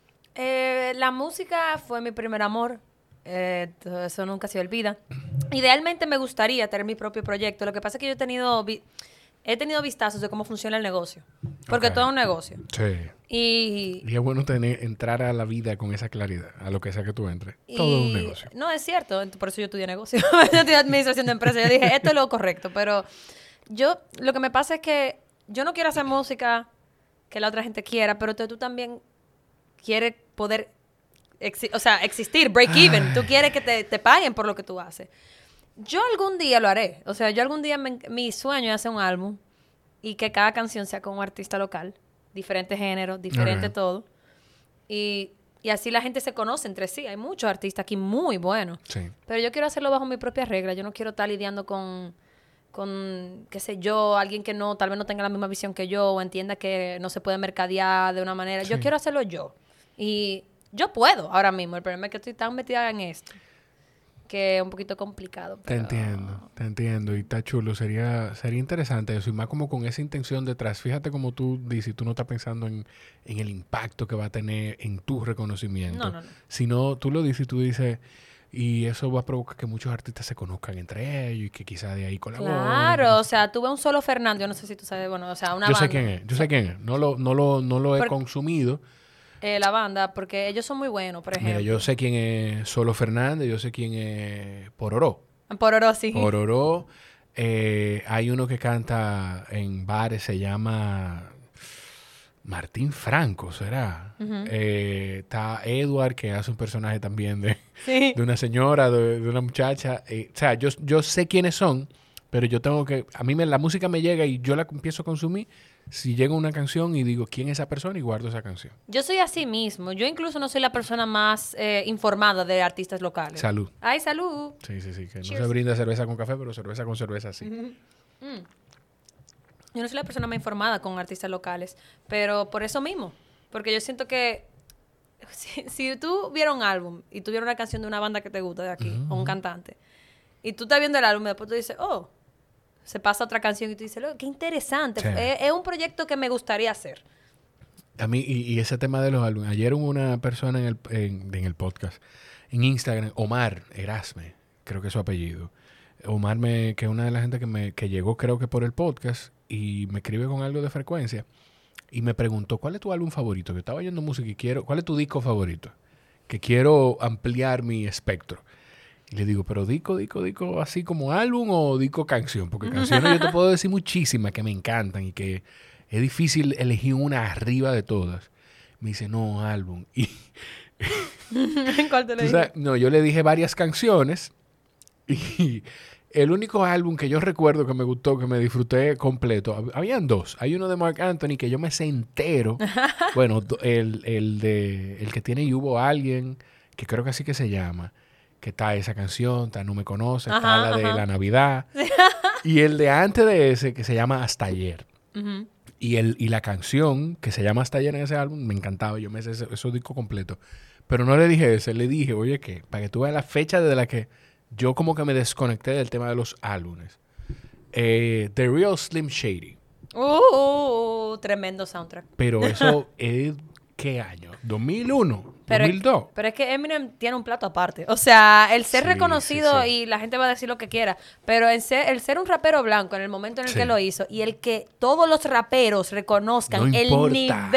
La música fue mi primer amor. Eso nunca se olvida. Idealmente me gustaría tener mi propio proyecto. Lo que pasa es que yo he tenido vistazos de cómo funciona el negocio. Porque todo es un negocio. Sí. Y es bueno entrar a la vida con esa claridad, a lo que sea que tú entres. Todo es un negocio. No, es cierto. Por eso yo estudié negocio. Yo estudié administración de empresas. Yo dije, esto es lo correcto. Pero lo que me pasa es que yo no quiero hacer música que la otra gente quiera, pero tú también quieres poder existir, break even. Tú quieres que te paguen por lo que tú haces. Yo algún día lo haré. O sea, yo algún día mi sueño es hacer un álbum y que cada canción sea con un artista local, diferentes géneros, diferente todo. Y así la gente se conoce entre sí. Hay muchos artistas aquí muy buenos. Sí. Pero yo quiero hacerlo bajo mis propias reglas. Yo no quiero estar lidiando con qué sé yo, alguien que tal vez no tenga la misma visión que yo o entienda que no se puede mercadear de una manera. Sí. Yo quiero hacerlo yo. Y yo puedo ahora mismo. El problema es que estoy tan metida en esto que es un poquito complicado. Pero... Te entiendo. Y está chulo. Sería interesante eso. Y más como con esa intención detrás. Fíjate como tú dices, tú no estás pensando en el impacto que va a tener en tu reconocimiento. No. Sino tú lo dices y tú dices... Y eso va a provocar que muchos artistas se conozcan entre ellos y que quizás de ahí colaboren. Claro, o sea, tuve un solo Fernando, yo no sé si tú sabes, bueno, o sea, una banda. Yo sé quién es. No lo he consumido. La banda, porque ellos son muy buenos, por ejemplo. Mira, yo sé quién es Solo Fernández, yo sé quién es Pororó. Pororó, sí. Pororó. Hay uno que canta en bares, se llama... Martín Franco, ¿será? Uh-huh. Está Edward, que hace un personaje también de una señora, de una muchacha. O sea, yo sé quiénes son, Pero yo tengo que... A mí la música me llega y yo la empiezo a consumir si llega una canción y digo, ¿quién es esa persona? Y guardo esa canción. Yo soy así mismo. Yo incluso no soy la persona más informada de artistas locales. Salud. ¡Ay, salud! Sí. Que Cheers. no se brinda cerveza con café, pero cerveza con cerveza sí. Yo no soy la persona más informada con artistas locales, pero por eso mismo. Porque yo siento que si tú vieras un álbum y tú vieras una canción de una banda que te gusta de aquí, o un cantante, y tú estás viendo el álbum y después tú dices, oh, se pasa otra canción y tú dices, oh, qué interesante. Sí. Es un proyecto que me gustaría hacer. A mí, y ese tema de los álbumes. Ayer hubo una persona en el podcast, en Instagram, Omar Erasme, creo que es su apellido. Omar, que es una de las gente que llegó, creo que por el podcast, y me escribe con algo de frecuencia, y me preguntó, ¿cuál es tu álbum favorito? Que estaba oyendo música y ¿cuál es tu disco favorito? Que quiero ampliar mi espectro. Y le digo, ¿pero disco así como álbum o disco canción? Porque canciones yo te puedo decir muchísimas que me encantan y que es difícil elegir una arriba de todas. Me dice, no, álbum. Y ¿Cuál te le dije? no, yo le dije varias canciones y el único álbum que yo recuerdo que me gustó, que me disfruté completo, habían dos. Hay uno de Marc Anthony que yo me sé entero. Bueno, el que tiene Y hubo alguien, que creo que así que se llama, que está esa canción, está No me conoce, está la de la Navidad. Y el de antes de ese, que se llama Hasta ayer. Y la canción que se llama Hasta ayer en ese álbum, me encantaba. Yo me sé esos discos completos. Pero no le dije ese, le dije, oye, ¿qué? Para que tú veas la fecha desde la que yo como que me desconecté del tema de los álbumes. The Real Slim Shady. Tremendo soundtrack. Pero eso es, ¿qué año? ¿2001? ¿2002? Pero es que Eminem tiene un plato aparte. O sea, el ser Sí, reconocido sí. y la gente va a decir lo que quiera, pero el ser un rapero blanco en el momento en el Sí. que lo hizo y el que todos los raperos reconozcan No el importa.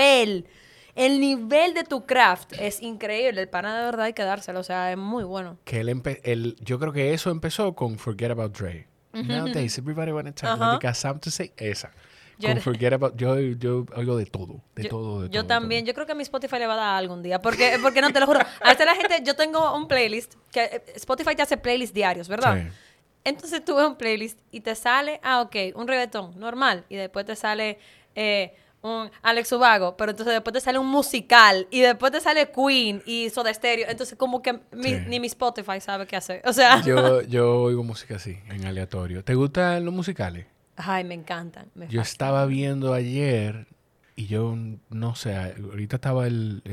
nivel de tu craft es increíble. El pana de verdad hay que dárselo. O sea, es muy bueno. Que yo creo que eso empezó con Forget About Dre. Nowadays, everybody wanna talk about they got something to say. Esa. Con Forget About... Yo oigo de todo. Yo también. Yo creo que a mi Spotify le va a dar algún día. Porque no, te lo juro. A veces la gente... Yo tengo un playlist. Que Spotify te hace playlists diarios, ¿verdad? Sí. Entonces tú ves un playlist y te sale... un reggaetón normal. Y después te sale... un Alex Ubago, pero entonces después te sale un musical y después te sale Queen y Soda Stereo. Entonces como que ni mi Spotify sabe qué hacer. O sea... Yo oigo música así, en aleatorio. ¿Te gustan los musicales? Ay, me encantan. Yo fascinan. estaba viendo ayer y yo no sé, ahorita estaba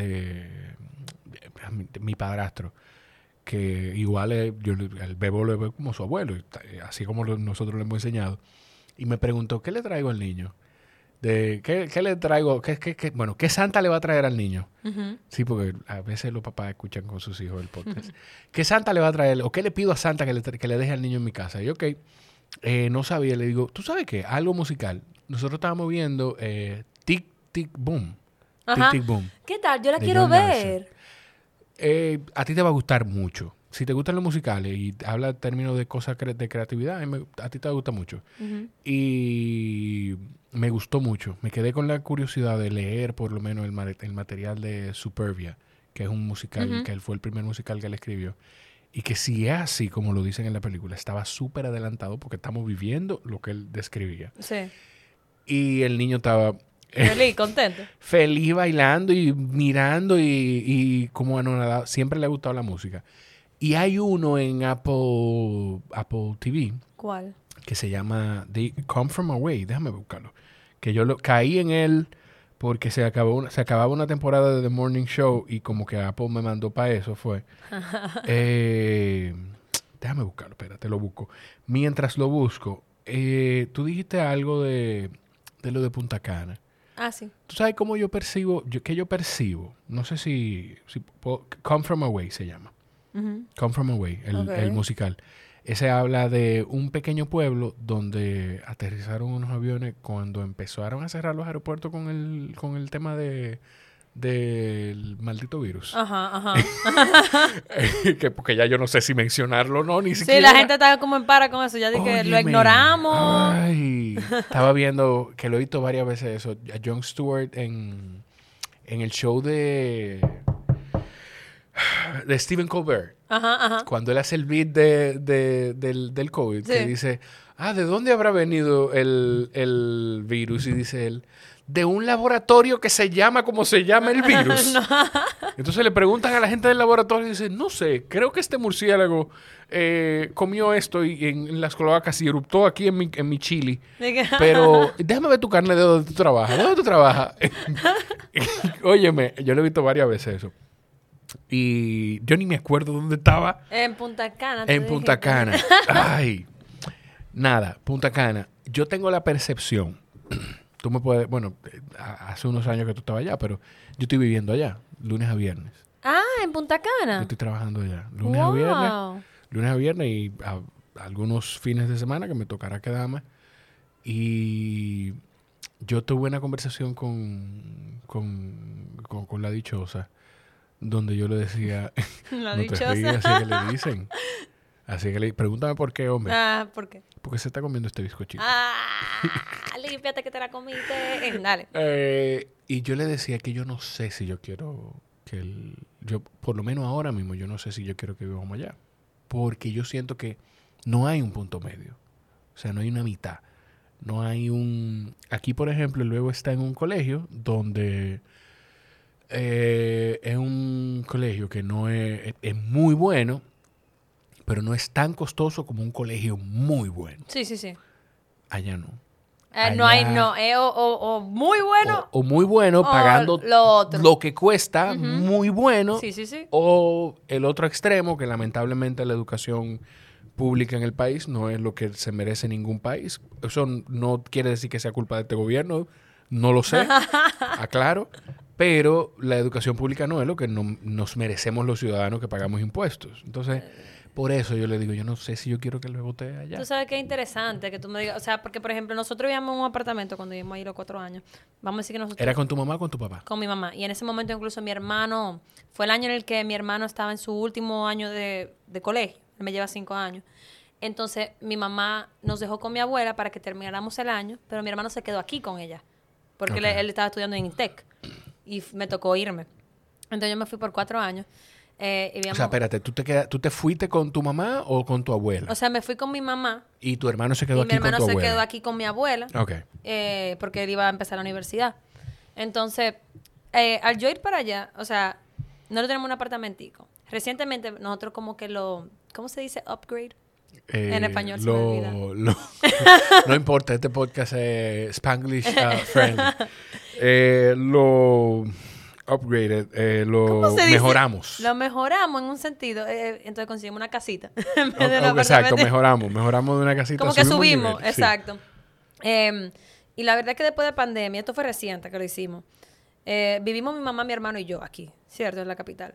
mi padrastro, que igual el bebo lo ve como su abuelo, así como nosotros le hemos enseñado, y me preguntó, ¿qué le traigo al niño? ¿Qué le traigo? ¿Qué santa le va a traer al niño? Sí, porque a veces los papás escuchan con sus hijos el podcast. ¿Qué santa le va a traer? ¿O qué le pido a Santa que le deje al niño en mi casa? Y no sabía. Le digo, ¿tú sabes qué? Algo musical. Nosotros estábamos viendo Tic Tic Boom. Ajá. Tic Tic Boom. ¿Qué tal? Yo la de quiero John ver. A ti te va a gustar mucho. Si te gustan los musicales y habla en términos de cosas de creatividad, a ti te va a gustar mucho. Y me gustó mucho. Me quedé con la curiosidad de leer por lo menos el material de Superbia, que es un musical, que él fue el primer musical que él escribió. Y que si es así como lo dicen en la película, estaba súper adelantado porque estamos viviendo lo que él describía. Sí. Y el niño estaba... Feliz, contento. feliz bailando y mirando y como anonadado. Siempre le ha gustado la música. Y hay uno en Apple TV ¿Cuál? que se llama They Come From Away. Déjame buscarlo. Que yo caí en él porque se acababa una temporada de The Morning Show y como que Apple me mandó para eso fue. Déjame buscarlo, espérate, lo busco. Mientras lo busco, tú dijiste algo de lo de Punta Cana. Ah, sí. ¿Tú sabes cómo yo percibo? ¿Qué yo percibo? No sé si Come From Away se llama. Come From Away, el musical. Ese habla de un pequeño pueblo donde aterrizaron unos aviones cuando empezaron a cerrar los aeropuertos con el tema del maldito virus. Ajá. Porque ya yo no sé si mencionarlo o no, ni siquiera. Sí, la gente está como en para con eso. Ya dije que lo Óyeme. ignoramos. Ay, estaba viendo, que lo he visto varias veces eso, a Jon Stewart en el show de Stephen Colbert. Ajá. Cuando él hace el beat del COVID, Sí. que dice, ¿de dónde habrá venido el virus? Y dice él, de un laboratorio que se llama como se llama el virus. No. Entonces le preguntan a la gente del laboratorio y dicen, no sé, creo que este murciélago comió esto y en las cloacas y eruptó aquí en mi chili. Pero déjame ver tu carne de dónde tú trabajas. ¿De dónde tú trabajas? Óyeme, yo lo he visto varias veces eso. Y yo ni me acuerdo dónde estaba. En Punta Cana. En Punta Cana. Ay. Nada, Punta Cana. Yo tengo la percepción. Tú me puedes... Bueno, hace unos años que tú estabas allá, pero yo estoy viviendo allá, lunes a viernes. En Punta Cana. Yo estoy trabajando allá, lunes a viernes. Lunes a viernes y algunos fines de semana que me tocará quedarme. Y yo tuve una conversación con la dichosa, donde yo le decía... La no dichosa. te rías, así que le dicen. Así que pregúntame por qué, hombre. ¿Por qué? Porque se está comiendo este bizcochito. Límpiate que te la comiste. Dale. Y yo le decía que yo no sé si yo quiero yo, por lo menos ahora mismo, yo no sé si yo quiero que vivamos allá. Porque yo siento que no hay un punto medio. O sea, no hay una mitad. No hay un... Aquí, por ejemplo, luego está en un colegio donde... es un colegio que no es muy bueno, pero no es tan costoso como un colegio muy bueno. Sí, sí, sí. Allá no. O muy bueno. O muy bueno, pagando lo que cuesta, muy bueno. Sí, sí, sí. O el otro extremo, que lamentablemente la educación pública en el país no es lo que se merece ningún país. Eso no quiere decir que sea culpa de este gobierno, no lo sé, aclaro. Pero la educación pública no es lo que nos merecemos los ciudadanos que pagamos impuestos. Entonces... Por eso yo le digo, yo no sé si yo quiero que luego esté allá. Tú sabes qué interesante que tú me digas, o sea, porque por ejemplo nosotros vivíamos en un apartamento cuando vivimos ahí los 4 años. Vamos a decir que nosotros... ¿Era con tu mamá o con tu papá? Con mi mamá. Y en ese momento incluso mi hermano, fue el año en el que mi hermano estaba en su último año de colegio. Él me lleva 5 años. Entonces mi mamá nos dejó con mi abuela para que termináramos el año, pero mi hermano se quedó aquí con ella. Porque él estaba estudiando en INTEC. Y me tocó irme. Entonces yo me fui por 4 años. O sea, espérate, ¿tú te fuiste con tu mamá o con tu abuela? O sea, me fui con mi mamá. ¿Y tu hermano se quedó aquí con tu abuela? Mi hermano se quedó aquí con mi abuela. Ok. Porque él iba a empezar la universidad. Entonces, al yo ir para allá, o sea, nosotros tenemos un apartamentico. Recientemente nosotros como que ¿cómo se dice? Upgrade. En español se me olvida. No importa, este podcast es Spanglish friendly. Upgraded, lo mejoramos. Lo mejoramos en un sentido. Entonces conseguimos una casita. Exacto, mejoramos de una casita. Como que subimos, exacto. Sí. Y la verdad es que después de pandemia, esto fue reciente que lo hicimos, vivimos mi mamá, mi hermano y yo aquí, ¿cierto? En la capital.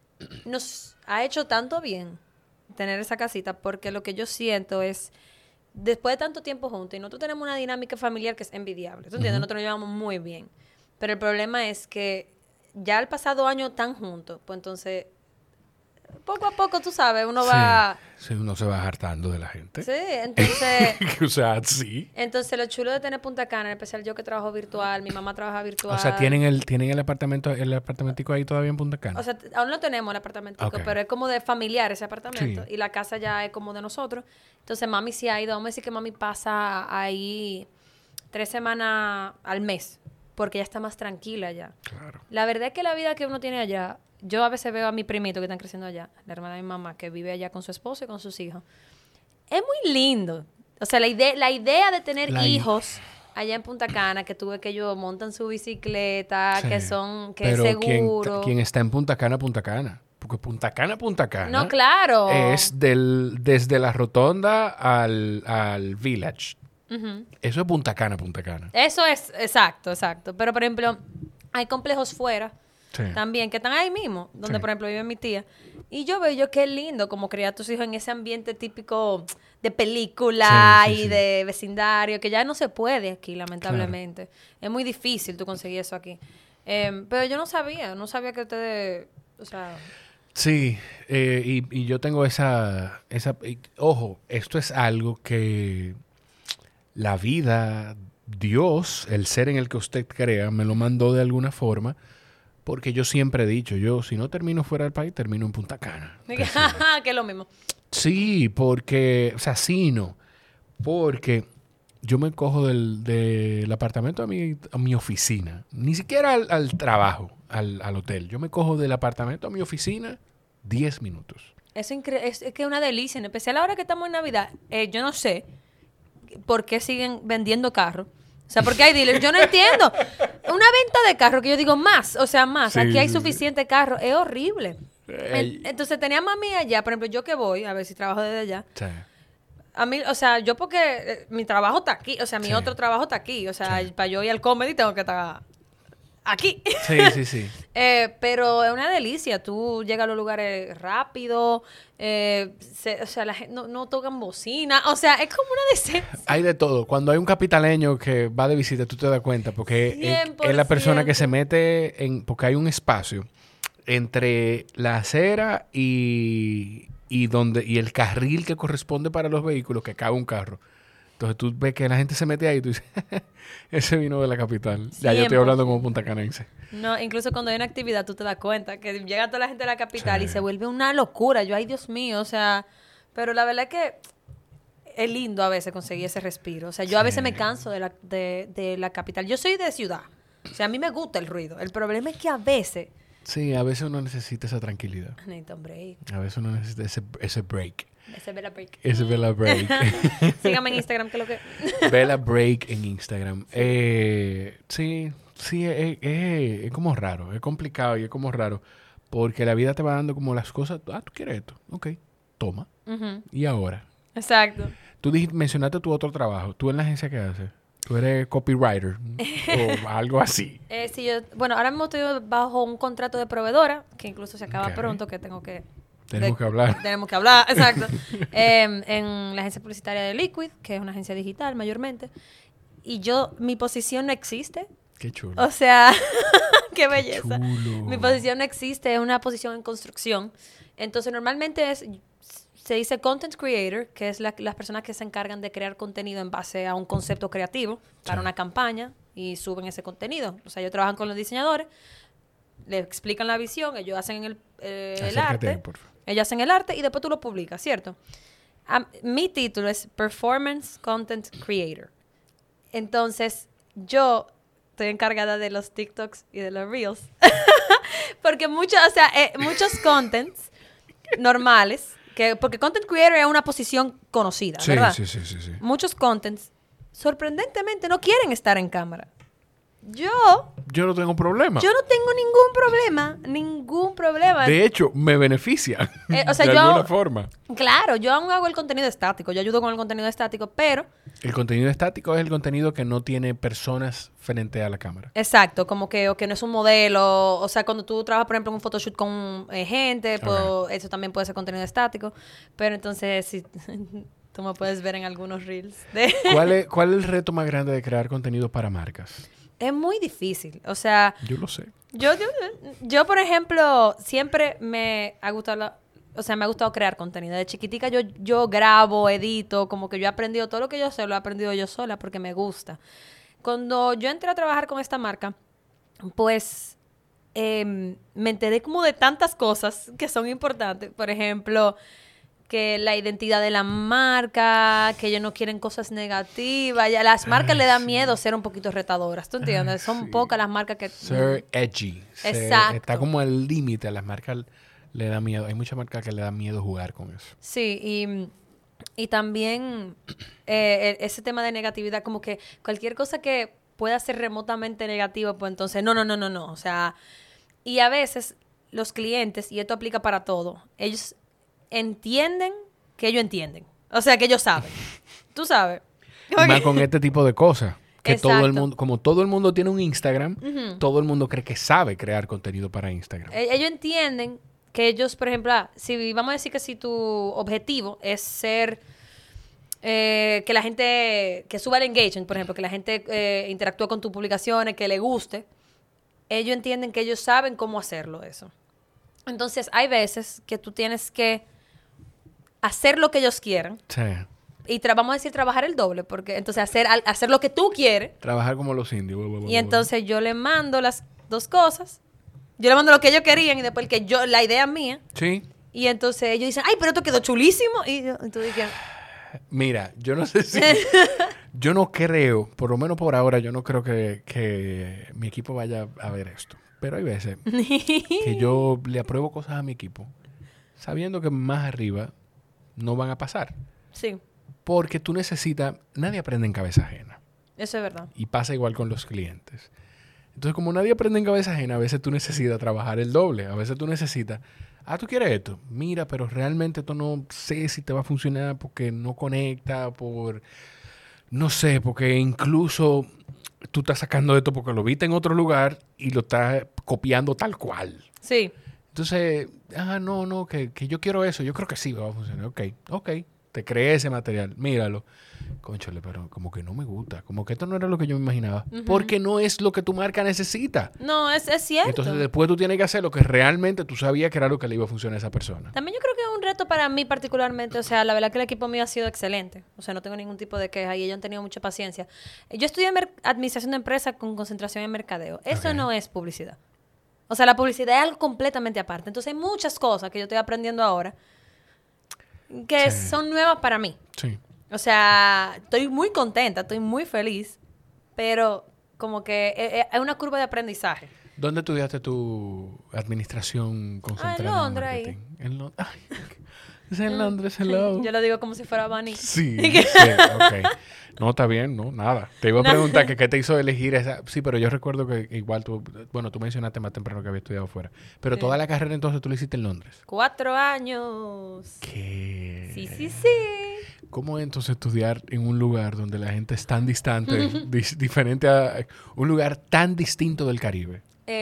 Nos ha hecho tanto bien tener esa casita porque lo que yo siento es, después de tanto tiempo juntos, y nosotros tenemos una dinámica familiar que es envidiable. ¿Tú entiendes? Nosotros nos llevamos muy bien. Pero el problema es que ya el pasado año tan juntos, pues entonces, poco a poco, tú sabes, uno va... Sí, uno se va hartando de la gente. Sí, entonces... O sea, sí. Entonces, lo chulo de tener Punta Cana, en especial yo que trabajo virtual, mi mamá trabaja virtual... O sea, ¿tienen el apartamentico ahí todavía en Punta Cana? O sea, aún no tenemos el apartamentico, pero es como de familiar ese apartamento. Sí. Y la casa ya es como de nosotros. Entonces, mami sí ha ido. Vamos a decir que mami pasa ahí 3 semanas al mes. Porque ella está más tranquila allá. Claro. La verdad es que la vida que uno tiene allá... Yo a veces veo a mi primito que están creciendo allá, la hermana de mi mamá, que vive allá con su esposo y con sus hijos. Es muy lindo. O sea, la idea de tener hijos allá en Punta Cana, que tú ves que ellos montan su bicicleta, que es seguro. ¿Quién está en Punta Cana? Porque Punta Cana. No, claro. Es desde la rotonda al village. Uh-huh. Eso es Punta Cana. Eso es, exacto. Pero, por ejemplo, hay complejos fuera también que están ahí mismo, donde, por ejemplo, vive mi tía. Y yo veo qué lindo como criar a tus hijos en ese ambiente típico de película y de vecindario, que ya no se puede aquí, lamentablemente. Claro. Es muy difícil tú conseguir eso aquí. Pero yo no sabía que ustedes, o sea... Sí, y yo tengo esa ojo, esto es algo que la vida, Dios, el ser en el que usted crea, me lo mandó de alguna forma, porque yo siempre he dicho, si no termino fuera del país, termino en Punta Cana. Que es lo mismo. Sí, porque, o sea, sí y no. Porque yo me cojo del apartamento a mi oficina. Ni siquiera al trabajo, al hotel. Yo me cojo del apartamento a mi oficina 10 minutos. Es que es una delicia, en especial ahora que estamos en Navidad. Yo no sé por qué siguen vendiendo carros. O sea, porque hay dealers. Yo no entiendo. Una venta de carro que yo digo más. O sea, más. Sí, Aquí hay sí, suficiente carro. Es horrible. Ey. Entonces teníamos a mí allá. Por ejemplo, yo que voy, a ver si trabajo desde allá. Sí. A mí, o sea, yo porque mi trabajo está aquí. O sea, mi Sí. otro trabajo está aquí. O sea, Sí. para yo ir al comedy tengo que estar aquí. Sí, sí, sí. Pero es una delicia. Tú llegas a los lugares rápido. O sea, la gente no tocan bocina. O sea, es como una decencia. Hay de todo. Cuando hay un capitaleño que va de visita, tú te das cuenta. Porque es la persona que se mete porque hay un espacio entre la acera y el carril que corresponde para los vehículos, que cabe un carro. Entonces tú ves que la gente se mete ahí y tú dices, ese vino de la capital. Ya yo estoy hablando como puntacanense. No, incluso cuando hay una actividad tú te das cuenta que llega toda la gente de la capital Sí. y se vuelve una locura. Yo, ay, Dios mío, o sea, pero la verdad es que es lindo a veces conseguir ese respiro. O sea, yo a veces me canso de la capital. Yo soy de ciudad. O sea, a mí me gusta el ruido. El problema es que a veces Sí, a veces uno necesita esa tranquilidad. necesito un break. A veces uno necesita ese break. Ese Bella Break. Ese Bella Break. Síganme en Instagram, que es lo que... Bella Break en Instagram. Sí, es como raro. Es complicado y es como raro. Porque la vida te va dando como las cosas. Ah, ¿tú quieres esto? Ok, toma. Ujú. ¿Y ahora? Exacto. Tú mencionaste tu otro trabajo. ¿Tú en la agencia qué haces? ¿Tú eres copywriter? O algo así. Sí, bueno, ahora mismo estoy bajo un contrato de proveedora, que incluso se acaba Ok. pronto, que tengo que... Tenemos que hablar. Tenemos que hablar, exacto. En la agencia publicitaria de Liquid, que es una agencia digital mayormente. Y mi posición no existe. Qué chulo. O sea, qué belleza. Chulo. Mi posición no existe, es una posición en construcción. Entonces, normalmente se dice content creator, que es las personas que se encargan de crear contenido en base a un concepto creativo para Sí. una campaña y suben ese contenido. O sea, ellos trabajan con los diseñadores, le explican la visión, ellos hacen el Acércate, arte. por favor. Ellos hacen el arte y después tú lo publicas, ¿cierto? Mi título es Performance Content Creator. Entonces, yo estoy encargada de los TikToks y de los Reels. Porque muchos contents normales, porque Content Creator es una posición conocida, Sí, ¿verdad? sí. Muchos contents, sorprendentemente, no quieren estar en cámara. Yo no tengo problema. no tengo ningún problema. De hecho, me beneficia. O sea, de yo alguna forma. Claro, yo aún hago el contenido estático, yo ayudo con el contenido estático, pero... El contenido estático es el contenido que no tiene personas frente a la cámara. Exacto, como que, o que no es un modelo, o sea, cuando tú trabajas, por ejemplo, en un photoshoot con gente, pues, eso también puede ser contenido estático, pero entonces, sí, tú me puedes ver en algunos reels. ¿Cuál es el reto más grande de crear contenido para marcas? Es muy difícil, o sea... Yo lo sé. Yo, por ejemplo, siempre me ha gustado me ha gustado crear contenido. De chiquitica yo grabo, edito, como que yo he aprendido todo lo que yo sé, lo he aprendido yo sola porque me gusta. Cuando yo entré a trabajar con esta marca, pues me enteré como de tantas cosas que son importantes. Por ejemplo, que la identidad de la marca, que ellos no quieren cosas negativas. Ya a las marcas le da miedo ser un poquito retadoras, ¿tú entiendes? Son sí. pocas las marcas que... Ser edgy. Exacto. Está como al límite. A las marcas le da miedo. Hay muchas marcas que le da miedo jugar con eso. Sí, y también ese tema de negatividad, como que cualquier cosa que pueda ser remotamente negativa, pues entonces, no. O sea, y a veces los clientes, y esto aplica para todo, ellos entienden que ellos entienden. O sea, que ellos saben. Tú sabes. Y más con este tipo de cosas. Que todo el Exacto. mundo, como todo el mundo tiene un Instagram, todo el mundo cree que sabe crear contenido para Instagram. Ellos entienden que ellos, por ejemplo, si vamos a decir que si tu objetivo es ser que la gente, que suba el engagement, por ejemplo, que la gente interactúe con tus publicaciones, que le guste, ellos entienden que ellos saben cómo hacerlo eso. Entonces, hay veces que tú tienes que hacer lo que ellos quieren Sí. y vamos a decir trabajar el doble, porque entonces hacer lo que tú quieres. Trabajar como los indios. Y entonces yo le mando las dos cosas. Yo le mando lo que ellos querían y después la idea mía. Sí. Y entonces ellos dicen, ay, pero esto quedó chulísimo. Y tú dices, Mira, yo no sé si... Yo no creo, por lo menos por ahora, yo no creo que mi equipo vaya a ver esto. Pero hay veces que yo le apruebo cosas a mi equipo sabiendo que más arriba no van a pasar. Sí. Porque tú necesitas... Nadie aprende en cabeza ajena. Eso es verdad. Y pasa igual con los clientes. Entonces, como nadie aprende en cabeza ajena, a veces tú necesitas trabajar el doble. A veces tú necesitas... ¿tú quieres esto? Mira, pero realmente esto no sé si te va a funcionar porque no conecta, no sé, porque incluso tú estás sacando esto porque lo viste en otro lugar y lo estás copiando tal cual. Sí. Entonces, no, que yo quiero eso. Yo creo que sí va a funcionar. Ok. Te creé ese material. Míralo. Cónchale, pero como que no me gusta. Como que esto no era lo que yo me imaginaba. Porque no es lo que tu marca necesita. No, es cierto. Entonces, después tú tienes que hacer lo que realmente tú sabías que era lo que le iba a funcionar a esa persona. También yo creo que es un reto para mí particularmente. O sea, la verdad que el equipo mío ha sido excelente. O sea, no tengo ningún tipo de queja y ellos han tenido mucha paciencia. Yo estudié administración de empresas con concentración en mercadeo. Eso no es publicidad. O sea, la publicidad es algo completamente aparte. Entonces, hay muchas cosas que yo estoy aprendiendo ahora que son nuevas para mí. Sí. O sea, estoy muy contenta, estoy muy feliz, pero como que es una curva de aprendizaje. ¿Dónde estudiaste tu administración concentrada en Londres, en marketing? En Londres. Es en Londres, hello. Yo lo digo como si fuera Bunny. Sí, ok. No, está bien, no, nada. Te iba a preguntar que qué te hizo elegir esa... Sí, pero yo recuerdo que igual tú mencionaste más temprano que había estudiado fuera. Pero toda la carrera entonces tú la hiciste en Londres. 4 años. ¿Qué? Sí. ¿Cómo es entonces estudiar en un lugar donde la gente es tan distante, diferente a un lugar tan distinto del Caribe?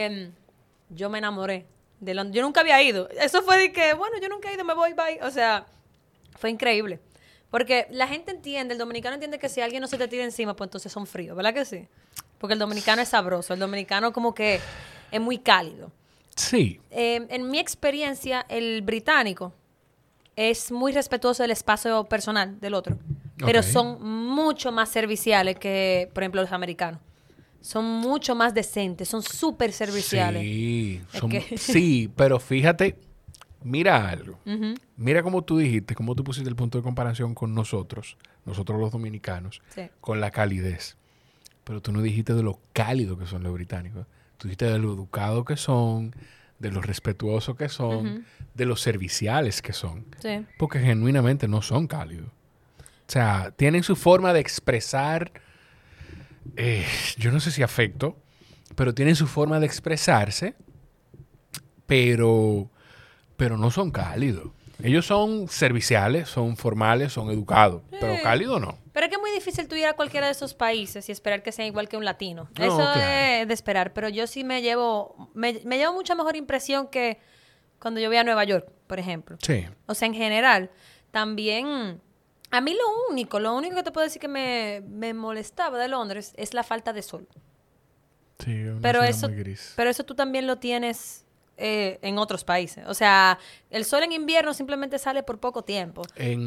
Yo me enamoré de Londres. Yo nunca había ido. Eso fue de que, bueno, yo nunca he ido, me voy, bye. O sea, fue increíble. Porque la gente entiende, el dominicano entiende que si alguien no se te tira encima, pues entonces son fríos, ¿verdad que sí? Porque el dominicano es sabroso, el dominicano como que es muy cálido. Sí. En mi experiencia, el británico es muy respetuoso del espacio personal del otro, pero son mucho más serviciales que, por ejemplo, los americanos. Son mucho más decentes, son súper serviciales. Sí, sí, pero fíjate, mira algo. Mira cómo tú dijiste, cómo tú pusiste el punto de comparación con nosotros los dominicanos, con la calidez. Pero tú no dijiste de lo cálido que son los británicos. Tú dijiste de lo educados que son, de lo respetuosos que son, de los serviciales que son. Sí. Porque genuinamente no son cálidos. O sea, tienen su forma de expresar, yo no sé si afecto, pero tienen su forma de expresarse, pero no son cálidos. Ellos son serviciales, son formales, son educados, pero cálidos no. Pero es que es muy difícil tú ir a cualquiera de esos países y esperar que sea igual que un latino. No, eso claro. es de esperar, pero yo sí me llevo mucha mejor impresión que cuando yo voy a Nueva York, por ejemplo. Sí. O sea, en general, también, a mí lo único que te puedo decir que me molestaba de Londres es la falta de sol. Sí, una pero ciudad eso, muy gris. pero eso tú también lo tienes en otros países. O sea, el sol en invierno simplemente sale por poco tiempo.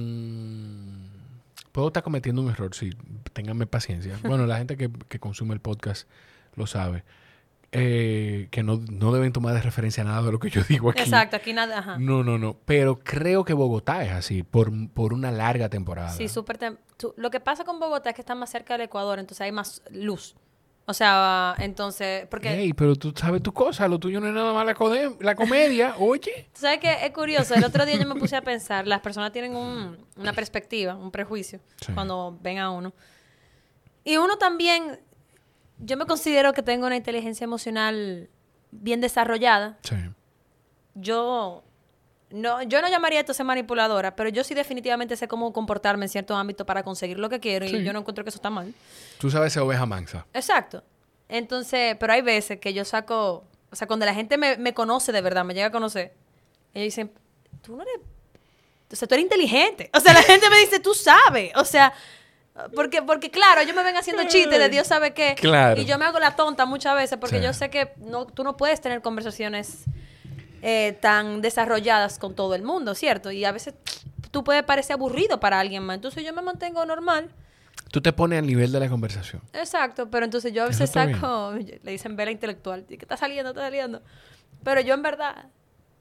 Puedo estar cometiendo un error, sí. Ténganme paciencia. Bueno, la gente que consume el podcast lo sabe. Que no deben tomar de referencia nada de lo que yo digo aquí. Exacto, aquí nada. Ajá. No. Pero creo que Bogotá es así, por una larga temporada. Sí, lo que pasa con Bogotá es que está más cerca del Ecuador, entonces hay más luz. O sea, entonces, porque... Hey, pero tú sabes tu cosa, lo tuyo no es nada más la comedia, oye. ¿Tú sabes qué? Es curioso, el otro día yo me puse a pensar, las personas tienen una perspectiva, un prejuicio, cuando ven a uno. Y uno también, yo me considero que tengo una inteligencia emocional bien desarrollada. Sí. Yo no llamaría esto ser manipuladora, pero yo sí definitivamente sé cómo comportarme en cierto ámbito para conseguir lo que quiero y yo no encuentro que eso está mal. Tú sabes ser oveja mansa. Exacto. Entonces, pero hay veces que yo saco, o sea, cuando la gente me conoce de verdad, me llega a conocer, ellos dicen, tú no eres, o sea, tú eres inteligente. O sea, la gente me dice, tú sabes. O sea, porque claro, ellos me ven haciendo chistes de Dios sabe qué. Claro. Y yo me hago la tonta muchas veces porque yo sé que tú no puedes tener conversaciones tan desarrolladas con todo el mundo, ¿cierto? Y a veces tú puedes parecer aburrido para alguien más. Entonces yo me mantengo normal. Tú te pones al nivel de la conversación. Exacto, pero entonces yo a veces saco, le dicen vela intelectual, que está saliendo. Pero yo en verdad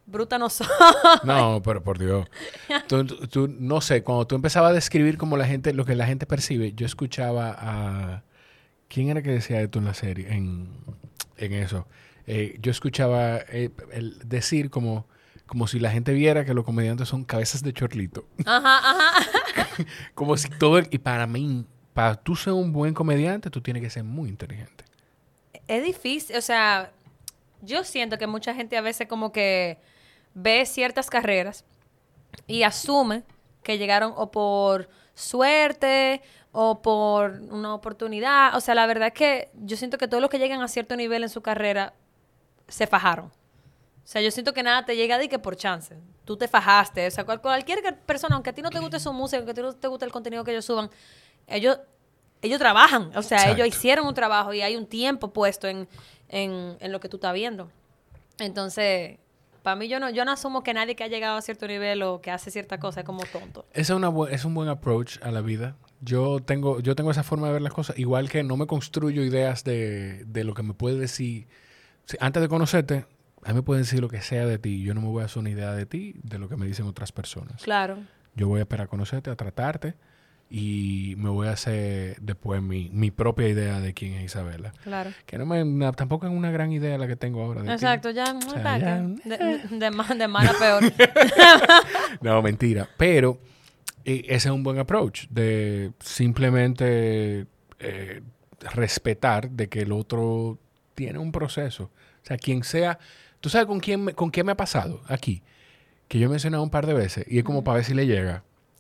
bruta no soy. No, pero por Dios. Tú, no sé, cuando tú empezabas a describir como la gente, lo que la gente percibe, yo escuchaba a... ¿Quién era que decía esto en la serie? En eso. Yo escuchaba el decir como si la gente viera que los comediantes son cabezas de chorlito. Ajá, ajá. Como si todo... Y para mí, para tú ser un buen comediante, tú tienes que ser muy inteligente. Es difícil, o sea, yo siento que mucha gente a veces como que ve ciertas carreras y asume que llegaron o por suerte o por una oportunidad. O sea, la verdad es que yo siento que todos los que llegan a cierto nivel en su carrera se fajaron. O sea, yo siento que nada te llega de que por chance. Tú te fajaste. O sea, cualquier persona, aunque a ti no te guste su música, aunque a ti no te guste el contenido que ellos suban, ellos trabajan. O sea, Exacto. ellos hicieron un trabajo y hay un tiempo puesto en lo que tú estás viendo. Entonces, para mí yo no asumo que nadie que ha llegado a cierto nivel o que hace cierta cosa es como tonto. Es un buen approach a la vida. Yo tengo esa forma de ver las cosas. Igual que no me construyo ideas de lo que me puede decir. Antes de conocerte, a mí me pueden decir lo que sea de ti. Yo no me voy a hacer una idea de ti, de lo que me dicen otras personas. Claro. Yo voy a esperar a conocerte, a tratarte. Y me voy a hacer después mi propia idea de quién es Isabela. Claro. Que tampoco es una gran idea la que tengo ahora de Exacto, ti. ya, O sea, ya de mala a peor. No, mentira. Pero ese es un buen approach de simplemente respetar de que el otro tiene un proceso. O sea, quien sea... ¿Tú sabes con quién me ha pasado aquí? Que yo he mencionado un par de veces y es como para ver si le llega.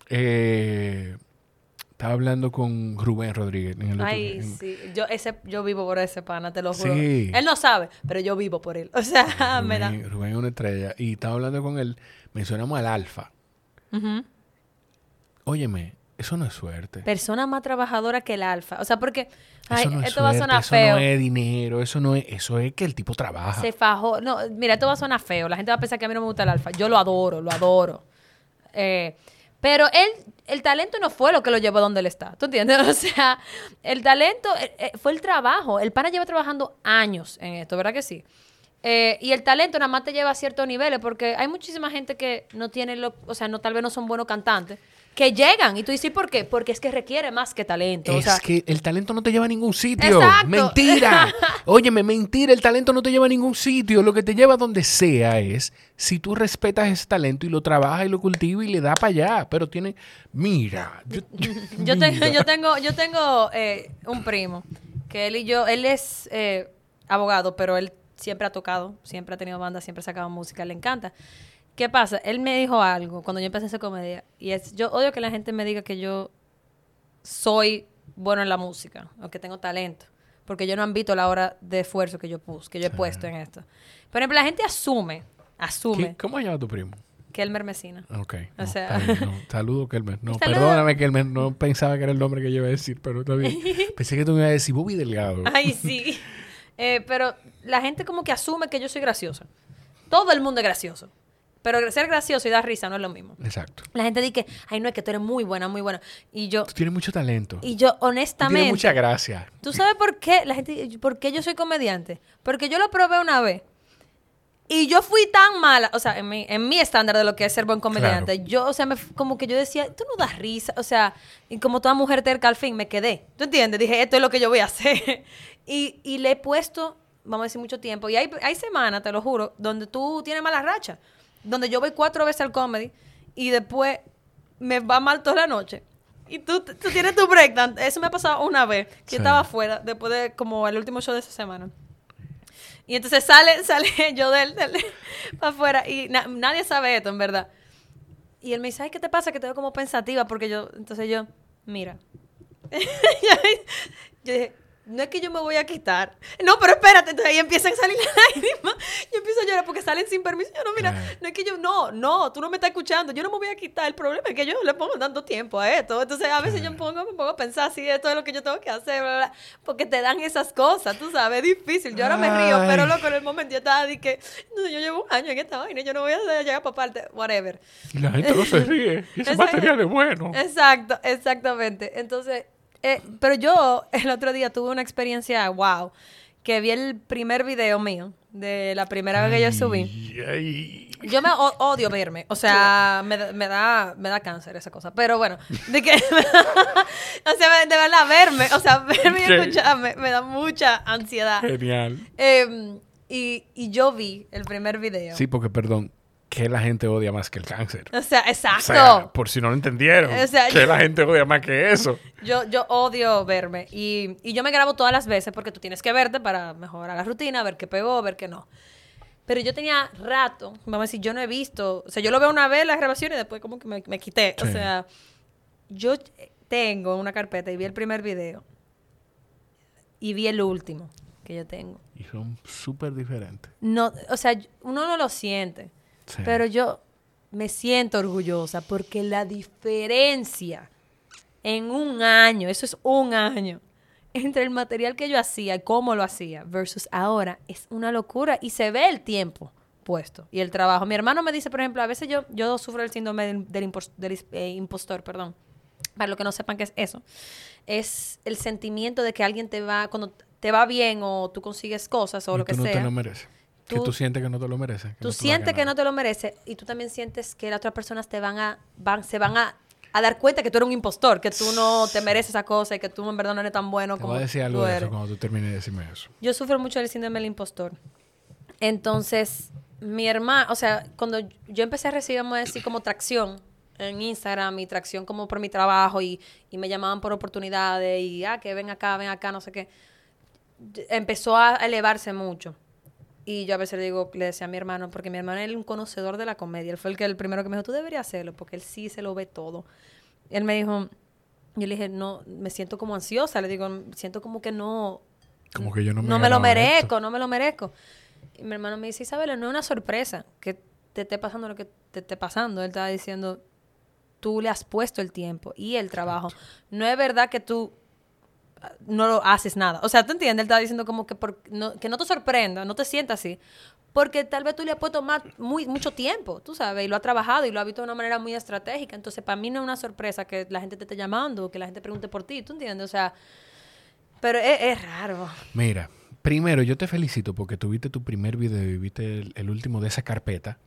Estaba hablando con Rubén Rodríguez. Ay, sí. Yo vivo por ese pana, te lo juro. Sí. Él no sabe, pero yo vivo por él. O sea, me da... Rubén es una estrella. Y estaba hablando con él. Mencionamos al Alfa. Ujú. Óyeme, eso no es suerte. Persona más trabajadora que el alfa. O sea, porque... Ay, Eso no es esto va a suerte, sonar eso feo. no es dinero, eso es que el tipo trabaja. Se fajó. No, mira, esto va a sonar feo. La gente va a pensar que a mí no me gusta el alfa. Yo lo adoro, lo adoro. Pero el talento no fue lo que lo llevó a donde él está. ¿Tú entiendes? O sea, el talento fue el trabajo. El pana lleva trabajando años en esto, ¿verdad que sí? Y el talento nada más te lleva a ciertos niveles porque hay muchísima gente que no tiene o sea, tal vez no son buenos cantantes, que llegan y tú dices, ¿por qué? Porque es que requiere más que talento. Es o sea, que el talento no te lleva a ningún sitio. Exacto. Mentira. Óyeme, mentira. El talento no te lleva a ningún sitio. Lo que te lleva a donde sea es si tú respetas ese talento y lo trabajas y lo cultivas y le das para allá. Pero tiene... Mira. yo tengo un primo que él es abogado, pero él siempre ha tocado, siempre ha tenido banda, siempre ha sacado música, le encanta. ¿Qué pasa? Él me dijo algo cuando yo empecé a hacer comedia y yo odio que la gente me diga que yo soy bueno en la música o que tengo talento, porque yo no han visto la hora de esfuerzo que yo he puesto en esto. Por ejemplo, la gente asume ¿Cómo se llama tu primo? Kelmer Mesina. Ok. O sea... está bien, no. Saludo, Kelmer. No, Saludo. perdóname, Kelmer. No pensaba que era el nombre que yo iba a decir, pero está bien. Pensé que tú me ibas a decir Bobby Delgado. Ay, sí. Pero la gente como que asume que yo soy graciosa. Todo el mundo es gracioso. Pero ser gracioso y dar risa no es lo mismo. Exacto. La gente dice, ay, no, es que tú eres muy buena, muy buena. Y yo, Tú tienes mucho talento. honestamente... Tienes mucha gracia. ¿Tú sabes por qué? La gente, ¿por qué yo soy comediante? Porque yo lo probé una vez. Y yo fui tan mala, o sea, en mi estándar de lo que es ser buen comediante. Claro. Yo, o sea, como que yo decía, tú no das risa. O sea, y como toda mujer terca al fin, me quedé. ¿Tú entiendes? Dije, esto es lo que yo voy a hacer. y le he puesto, vamos a decir, mucho tiempo. Y hay semanas, te lo juro, donde tú tienes mala racha. Donde yo voy 4 veces al comedy y después me va mal toda la noche. Y tú tienes tu breakdown. Eso me ha pasado una vez. Que Sí. yo estaba afuera después de como el último show de esa semana. Y entonces sale yo del para afuera y nadie sabe esto, en verdad. Y él me dice, ay, ¿qué te pasa? Que te veo como pensativa porque entonces yo, mira. Yo dije, no es que yo me voy a quitar. No, pero espérate. Entonces ahí empiezan a salir las lágrimas. Yo empiezo a llorar porque salen sin permiso. Yo no, mira, no es que yo, no, tú no me estás escuchando. Yo no me voy a quitar. El problema es que yo le pongo tanto tiempo a esto. Entonces a veces yo me pongo a pensar si esto es lo que yo tengo que hacer, bla, bla, porque te dan esas cosas, tú sabes, es difícil. Yo ahora me río, pero loco, en el momento yo estaba de que, no, yo llevo un año en esta vaina, yo no voy a llegar para parte, whatever. Y la gente no se ríe. Y ese material es bueno. Exacto, exactamente. Entonces, pero yo el otro día tuve una experiencia, wow, que vi el primer video mío, de la primera vez que yo subí. Yo me odio verme. O sea, me da cáncer esa cosa. Pero bueno, de que... o sea, de verdad, verme. O sea, verme y escucharme me da mucha ansiedad. Genial. Y yo vi el primer video. Sí, porque, perdón, que la gente odia más que el cáncer. O sea, exacto. O sea, por si no lo entendieron. O sea, que la gente odia más que eso. Yo odio verme. Y yo me grabo todas las veces porque tú tienes que verte para mejorar la rutina, ver qué pegó, ver qué no. Pero yo tenía rato, vamos a decir, yo no he visto... O sea, yo lo veo una vez las grabaciones y después como que me quité. Sí. O sea, yo tengo una carpeta y vi el primer video. Y vi el último que yo tengo. Y son súper diferentes. No, o sea, uno no lo siente. Sí. Pero yo me siento orgullosa porque la diferencia en un año, eso es un año, entre el material que yo hacía y cómo lo hacía versus ahora es una locura y se ve el tiempo puesto y el trabajo. Mi hermano me dice, por ejemplo, a veces yo sufro el síndrome del impostor, perdón. Para los que no sepan qué es eso. Es el sentimiento de que alguien cuando te va bien o tú consigues cosas o lo que sea. Tú no te lo mereces. Que tú sientes que no te lo mereces. Tú sientes que no te lo mereces y tú también sientes que las otras personas se van a dar cuenta que tú eres un impostor, que tú no te mereces esa cosa y que tú en verdad no eres tan bueno como tú eres. Te voy a decir algo de eso cuando tú termines de decirme eso. Yo sufro mucho del síndrome del impostor. Entonces, mi hermana, o sea, cuando yo empecé a recibir, vamos a decir, como tracción en Instagram y tracción como por mi trabajo y me llamaban por oportunidades y, que ven acá, no sé qué, empezó a elevarse mucho. Y yo a veces le decía a mi hermano, porque mi hermano es un conocedor de la comedia. Él fue el primero que me dijo, tú deberías hacerlo, porque él sí se lo ve todo. Él me dijo, yo le dije, no, me siento como ansiosa. Le digo, siento como que no... Como que yo no me lo merezco. Y mi hermano me dice, Isabela, no es una sorpresa que te esté pasando lo que te esté pasando. Él estaba diciendo, tú le has puesto el tiempo y el trabajo. Exacto. No es verdad que tú... no lo haces nada. O sea, ¿tú entiendes? Él estaba diciendo como que que no te sorprenda, no te sientas así. Porque tal vez tú le has puesto mucho tiempo, tú sabes, y lo has trabajado y lo has visto de una manera muy estratégica. Entonces, para mí no es una sorpresa que la gente te esté llamando, que la gente pregunte por ti, ¿tú entiendes? O sea, pero es raro. Mira, primero yo te felicito porque tuviste tu primer video y viste el último de esa carpeta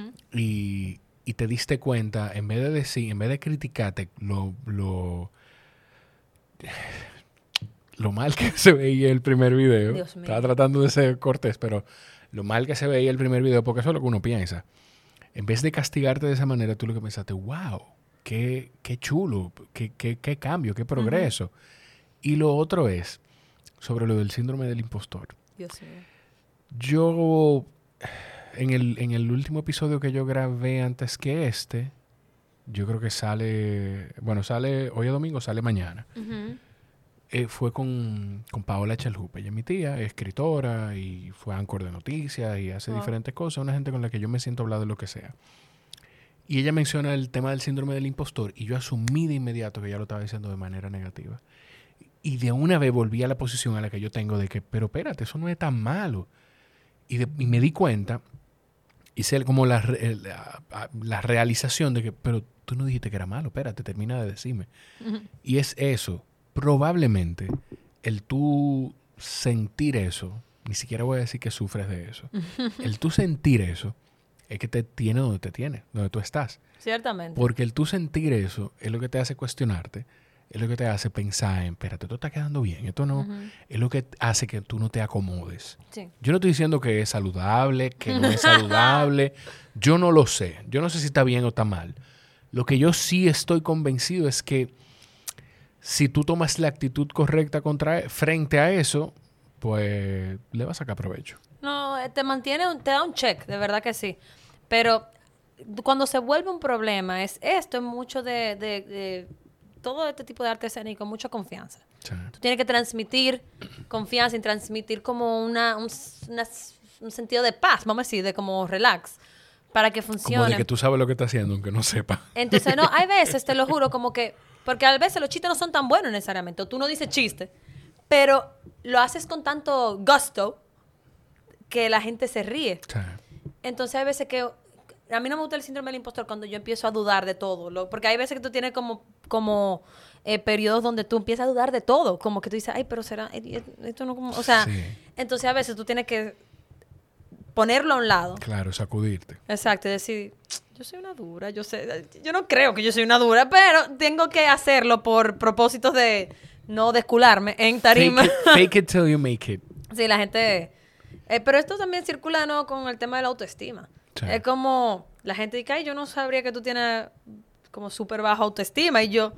y te diste cuenta, en vez de criticarte lo mal que se veía el primer video. Dios mío. Estaba tratando de ser cortés, pero lo mal que se veía el primer video, porque eso es lo que uno piensa. En vez de castigarte de esa manera, tú lo que pensaste, wow, qué chulo, qué cambio, qué progreso. Y lo otro es, sobre lo del síndrome del impostor. Dios mío. Yo, en el último episodio que yo grabé antes que yo creo que sale hoy es domingo, sale mañana. Fue con Paola Chalhupe. Ella es mi tía, es escritora y fue anchor de noticias y hace diferentes cosas. Una gente con la que yo me siento a hablar de lo que sea. Y ella menciona el tema del síndrome del impostor y yo asumí de inmediato que ella lo estaba diciendo de manera negativa. Y de una vez volví a la posición a la que yo tengo de que, pero espérate, eso no es tan malo. Y me di cuenta, hice como la realización de que, pero tú no dijiste que era malo, espérate, termina de decirme. Y es eso. Probablemente el tú sentir eso, ni siquiera voy a decir que sufres de eso, el tú sentir eso es que te tiene donde tú estás. Ciertamente. Porque el tú sentir eso es lo que te hace cuestionarte, es lo que te hace pensar en, espérate, esto está quedando bien, esto no, es lo que hace que tú no te acomodes. Sí. Yo no estoy diciendo que es saludable, que no es saludable, yo no lo sé, yo no sé si está bien o está mal. Lo que yo sí estoy convencido es que si tú tomas la actitud correcta frente a eso, pues le vas a sacar provecho. No, te da un check, de verdad que sí. Pero cuando se vuelve un problema, es mucho de todo este tipo de arte escénico, mucha confianza. Sí. Tú tienes que transmitir confianza y transmitir como un sentido de paz, vamos a decir, de como relax, para que funcione. Como de que tú sabes lo que estás haciendo, aunque no sepa. Entonces, no, hay veces, te lo juro, como que... Porque a veces los chistes no son tan buenos necesariamente. O tú no dices chiste, pero lo haces con tanto gusto que la gente se ríe. Sí. Entonces hay veces que... A mí no me gusta el síndrome del impostor cuando yo empiezo a dudar de todo. Porque hay veces que tú tienes como periodos donde tú empiezas a dudar de todo. Como que tú dices, ay, pero será... Esto no como... O sea, sí. Entonces a veces tú tienes que ponerlo a un lado. Claro, sacudirte. Exacto, y decir, yo soy una dura, yo no creo que yo soy una dura, pero tengo que hacerlo por propósitos de no descularme en tarima. Fake it till you make it. Sí, la gente... pero esto también circula, ¿no?, con el tema de la autoestima. Sí. Es como la gente dice, ay, yo no sabría que tú tienes como súper baja autoestima. Y yo...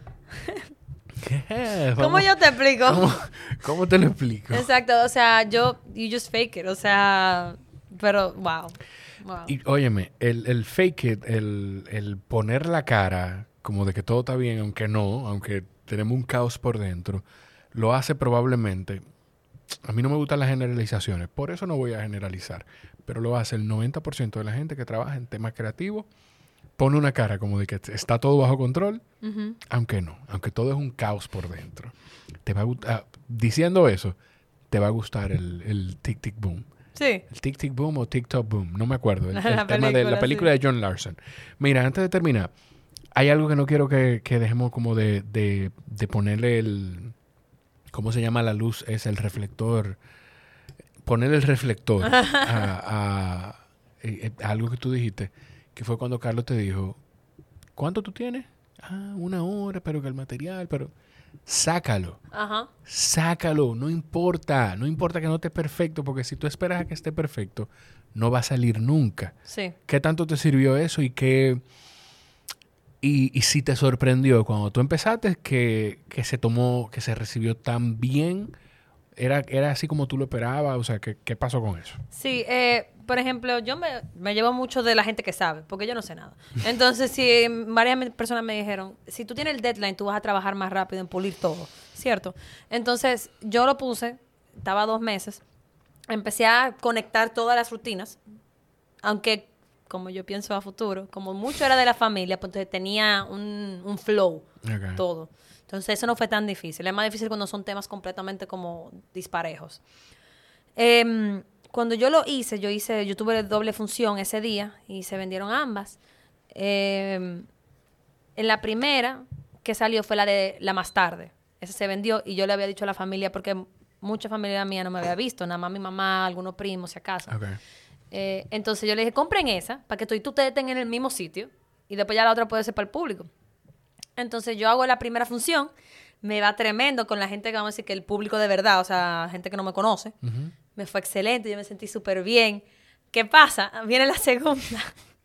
¿Cómo yo te explico? ¿Cómo te lo explico? Exacto, o sea, you just fake it, o sea, pero wow. Y óyeme, el fake it, el poner la cara como de que todo está bien, aunque tenemos un caos por dentro, lo hace probablemente, a mí no me gustan las generalizaciones, por eso no voy a generalizar, pero lo hace el 90% de la gente que trabaja en temas creativos, pone una cara como de que está todo bajo control, aunque todo es un caos por dentro. Te va a gustar, diciendo eso, te va a gustar el Tic Tic Boom. Sí. El Tic Tic Boom o TikTok Boom, no me acuerdo. El tema de la película de John Larson. Mira, antes de terminar, hay algo que no quiero que dejemos como de ponerle el... ¿Cómo se llama la luz? Es el reflector. Ponerle el reflector a algo que tú dijiste, que fue cuando Carlos te dijo, ¿cuánto tú tienes? 1 hora, pero que el material, pero... Sácalo. Ajá. Sácalo. No importa que no esté perfecto, porque si tú esperas a que esté perfecto, no va a salir nunca. Sí. ¿Qué tanto te sirvió eso y qué... Y si te sorprendió cuando tú empezaste que se recibió tan bien, era así como tú lo esperabas, o sea, ¿qué pasó con eso? Sí, por ejemplo, yo me llevo mucho de la gente que sabe, porque yo no sé nada. Entonces, si varias personas me dijeron, si tú tienes el deadline, tú vas a trabajar más rápido en pulir todo, ¿cierto? Entonces, yo lo puse, estaba 2 meses, empecé a conectar todas las rutinas, aunque... como yo pienso a futuro, como mucho era de la familia, pues entonces tenía un flow, todo. Entonces eso no fue tan difícil. Es más difícil cuando son temas completamente como disparejos. Cuando yo lo hice, yo tuve doble función ese día y se vendieron ambas. En la primera que salió fue la de la más tarde. Esa se vendió y yo le había dicho a la familia, porque mucha familia mía no me había visto, nada más mi mamá, algunos primos, si acaso. Okay. Entonces yo le dije, compren esa para que tú ustedes estén en el mismo sitio y después ya la otra puede ser para el público. Entonces yo hago la primera función, me va tremendo con la gente que vamos a decir que el público de verdad, o sea, gente que no me conoce. Me fue excelente, yo me sentí súper bien. ¿Qué pasa? Viene la segunda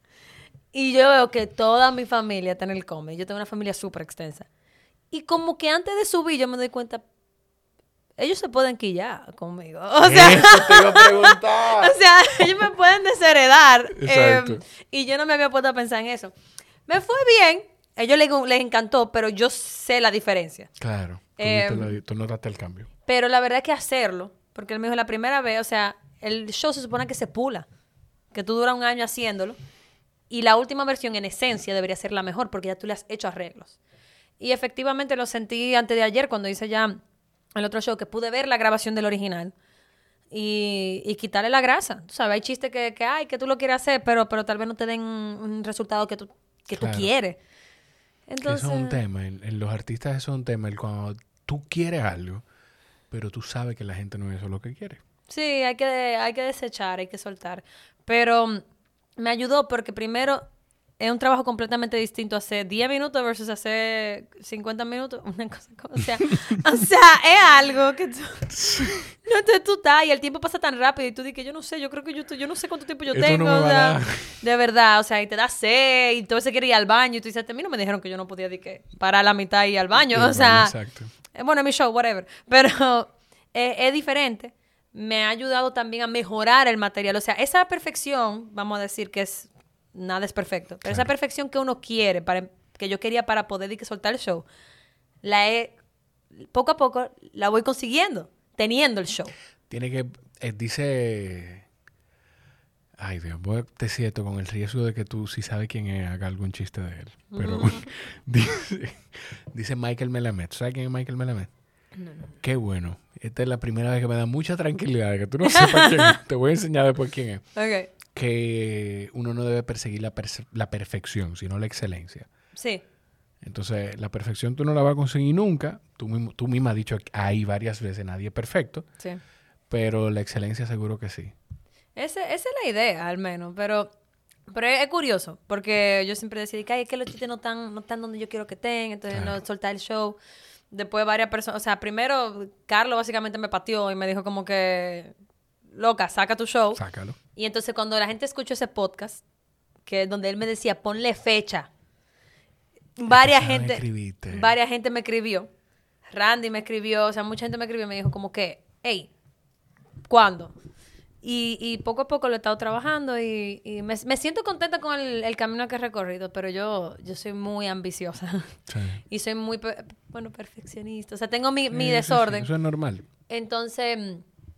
y yo veo que toda mi familia está en el comedy. Yo tengo una familia súper extensa. Y como que antes de subir yo me doy cuenta, ellos se pueden quillar conmigo. O sea, eso te iba a preguntar. O sea, ellos me pueden desheredar. Exacto. Y yo no me había puesto a pensar en eso. Me fue bien. A ellos les encantó, pero yo sé la diferencia. Claro. Tú notaste el cambio. Pero la verdad es que hacerlo, porque él me dijo la primera vez, o sea, el show se supone que se pula. Que tú duras 1 año haciéndolo. Y la última versión, en esencia, debería ser la mejor, porque ya tú le has hecho arreglos. Y efectivamente lo sentí antes de ayer, cuando hice ya... el otro show, que pude ver la grabación del original y quitarle la grasa. Tú sabes, hay chistes que tú lo quieres hacer, pero tal vez no te den un resultado que tú quieres. Entonces... Eso es un tema. En los artistas eso es un tema. Cuando tú quieres algo, pero tú sabes que la gente no es eso lo que quiere. Sí, hay que desechar, hay que soltar. Pero me ayudó porque primero... es un trabajo completamente distinto hacer 10 minutos versus hacer 50 minutos. Una cosa como, o sea, es algo que tú estás y el tiempo pasa tan rápido y tú dices, yo no sé, yo creo que yo no sé cuánto tiempo yo tengo. No me o va sea, a dar. de verdad, o sea, y te da sed y tú a veces quieres ir al baño y tú dices, a mí no me dijeron que yo no podía parar a la mitad y ir al baño. O sea, exacto. Bueno, mi show, whatever. Pero es diferente. Me ha ayudado también a mejorar el material. O sea, esa perfección, vamos a decir que es... nada es perfecto. Pero esa perfección que uno quiere, que yo quería para poder soltar el show, poco a poco la voy consiguiendo, teniendo el show. Tiene que... dice... Ay, Dios, voy a decir esto con el riesgo de que tú, si sabes quién es, haga algún chiste de él. Pero dice Michael Melamed. ¿Sabes quién es Michael Melamed? No. Qué bueno. Esta es la primera vez que me da mucha tranquilidad de que tú no sepas quién es. Te voy a enseñar después quién es. Okay. Que uno no debe perseguir la perfección, sino la excelencia. Sí. Entonces, la perfección tú no la vas a conseguir nunca. Tú misma has dicho ahí varias veces, nadie es perfecto. Sí. Pero la excelencia seguro que sí. Esa es la idea, al menos. Pero es curioso, porque yo siempre decía que, ay, es que los chistes no están donde yo quiero que estén, entonces no soltar el show. Después varias personas, o sea, primero Carlos básicamente me pateó y me dijo como que, loca, saca tu show. Sácalo. Y entonces cuando la gente escuchó ese podcast, que es donde él me decía, ponle fecha, varias gente me escribió. Randy me escribió, o sea, mucha gente me escribió y me dijo como que, hey, ¿cuándo? Y poco a poco lo he estado trabajando y me siento contenta con el camino que he recorrido, pero yo soy muy ambiciosa. Sí. Y soy muy, perfeccionista. O sea, tengo mi desorden. Sí, eso es normal. Entonces,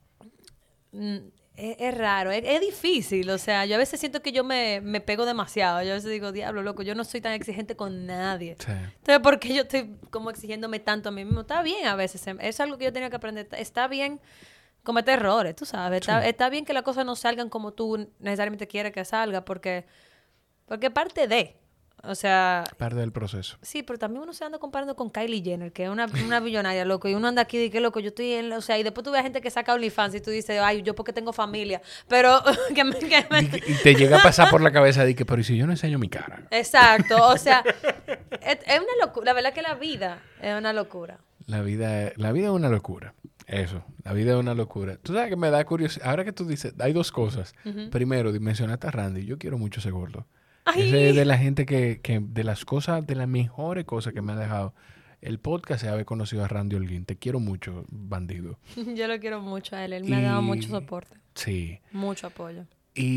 es raro, es difícil. O sea, yo a veces siento que yo me pego demasiado. Yo a veces digo, diablo, loco, yo no soy tan exigente con nadie. Sí. Entonces, ¿por qué yo estoy como exigiéndome tanto a mí mismo? Está bien a veces. Es algo que yo tenía que aprender. Está bien cometer errores, tú sabes. Está bien que las cosas no salgan como tú necesariamente quieres que salga, porque parte de... O sea... Parte del proceso. Sí, pero también uno se anda comparando con Kylie Jenner, que es una billonaria, loco. Y uno anda aquí de que, loco, yo estoy en... O sea, y después tú ves gente que saca OnlyFans y tú dices, ay, yo porque tengo familia. Pero... Y te llega a pasar por la cabeza de que, pero ¿y si yo no enseño mi cara? Exacto. O sea, es una locura. La verdad que la vida es una locura. La vida es una locura. Eso. La vida es una locura. Tú sabes que me da curiosidad. Ahora que tú dices, hay dos cosas. Primero, mencionaste a Randy. Yo quiero mucho ese gordo. Ay. Ese es de la gente que de las cosas, de las mejores cosas que me ha dejado el podcast es haber conocido a Randy Holguín. Te quiero mucho, bandido. Yo lo quiero mucho a él. Él me ha dado mucho soporte. Sí. Mucho apoyo.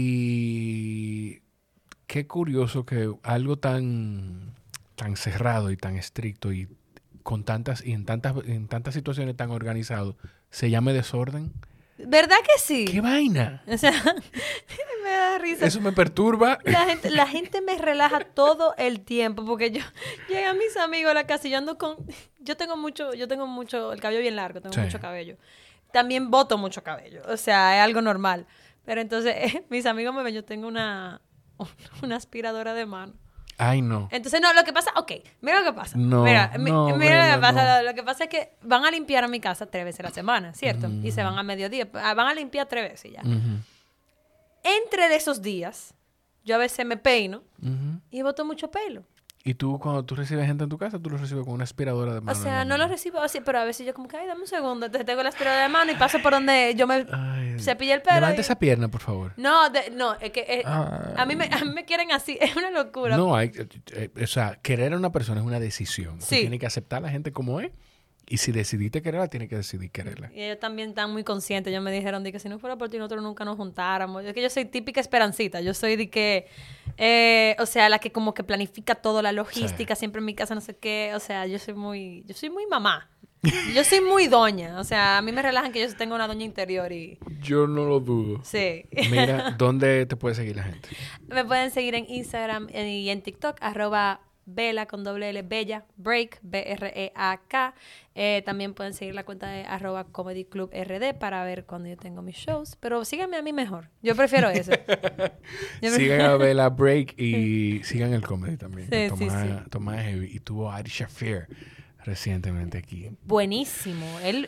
Y qué curioso que algo tan cerrado y tan estricto y en tantas situaciones tan organizado se llame desorden. ¿Verdad que sí? ¡Qué vaina! O sea, me da risa. Eso me perturba. La gente me relaja todo el tiempo porque yo llegan mis amigos a la casa y yo ando con... Yo tengo mucho, el cabello bien largo, tengo mucho cabello. También boto mucho cabello, o sea, es algo normal. Pero entonces, mis amigos me ven, yo tengo una aspiradora de mano. Ay, no. Entonces, no, lo que pasa... Ok, mira lo que pasa. No, mira no, lo que pasa. Lo que pasa es que van a limpiar a mi casa 3 veces a la semana, ¿cierto? Y se van a mediodía. Van a limpiar 3 veces ya. Entre de esos días, yo a veces me peino y boto mucho pelo. Y tú, cuando tú recibes gente en tu casa, tú lo recibes con una aspiradora de mano. O sea, no lo recibo así, pero a veces yo como que, ay, dame un segundo. Entonces tengo la aspiradora de mano y paso por donde yo me cepillo el pelo. Levanta esa pierna, por favor. No, es que a mí me quieren así. Es una locura. No, o sea, querer a una persona es una decisión. Sí. Tú tienes que aceptar a la gente como es. Y si decidiste quererla, tienes que decidir quererla. Y ellos también están muy conscientes. Ellos me dijeron de que si no fuera por ti, nosotros nunca nos juntáramos. Es que yo soy típica esperancita. Yo soy de que... o sea, la que como que planifica todo, la logística, siempre en mi casa, no sé qué. O sea, yo soy muy mamá. Yo soy muy doña. O sea, a mí me relajan que yo tenga una doña interior y... Yo no lo dudo. Sí. Mira, ¿dónde te puede seguir la gente? Me pueden seguir en Instagram y en TikTok, @Bela con doble L, Bella, Break, BREAK. También pueden seguir la cuenta de @Comedy Club RD para ver cuando yo tengo mis shows. Pero síganme a mí mejor. Yo prefiero eso. Sigan a Bella Break y sigan el comedy también. Sí, Tomás Heavy. Y tuvo Ari Shafir recientemente aquí. Buenísimo.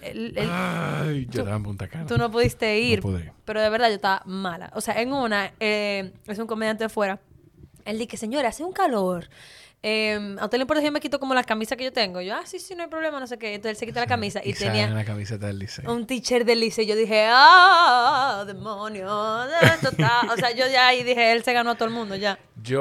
Ay, yo estaba en Punta Cana. Tú no pudiste ir. No pude. Pero de verdad yo estaba mala. O sea, en una, es un comediante de fuera. Él dice, señora, hace un calor. ¿A usted le importa si yo me quito como la camisa que yo tengo? Yo, sí, no hay problema, no sé qué. Entonces él se quita la camisa y tenía la camiseta del liceo. un t-shirt del liceo. Yo dije, demonio. O sea, yo ya ahí dije, él se ganó a todo el mundo ya.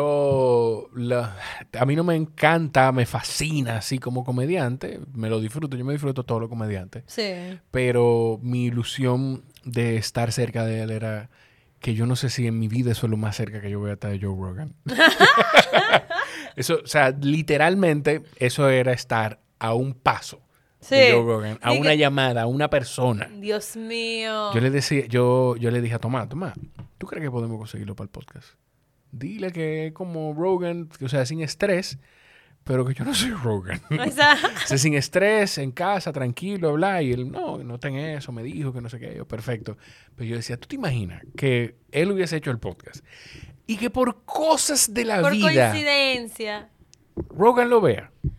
A mí no me encanta, me fascina así como comediante. Me lo disfruto, yo me disfruto todo lo comediante. Sí. Pero mi ilusión de estar cerca de él era que yo no sé si en mi vida eso es lo más cerca que yo voy a estar de Joe Rogan. Eso, o sea, literalmente eso era estar a un paso de Joe Rogan, a una llamada, a una persona. Dios mío. Yo le dije a Tomás, ¿tú crees que podemos conseguirlo para el podcast? Dile que es como Rogan, o sea, sin estrés, pero que yo no soy Rogan. O sea, sin estrés, en casa, tranquilo, bla. Y él, no ten eso, me dijo que no sé qué. Yo, perfecto. Pero yo decía, ¿tú te imaginas que él hubiese hecho el podcast? Y que por cosas de la vida... Por coincidencia. Rogan lo vea.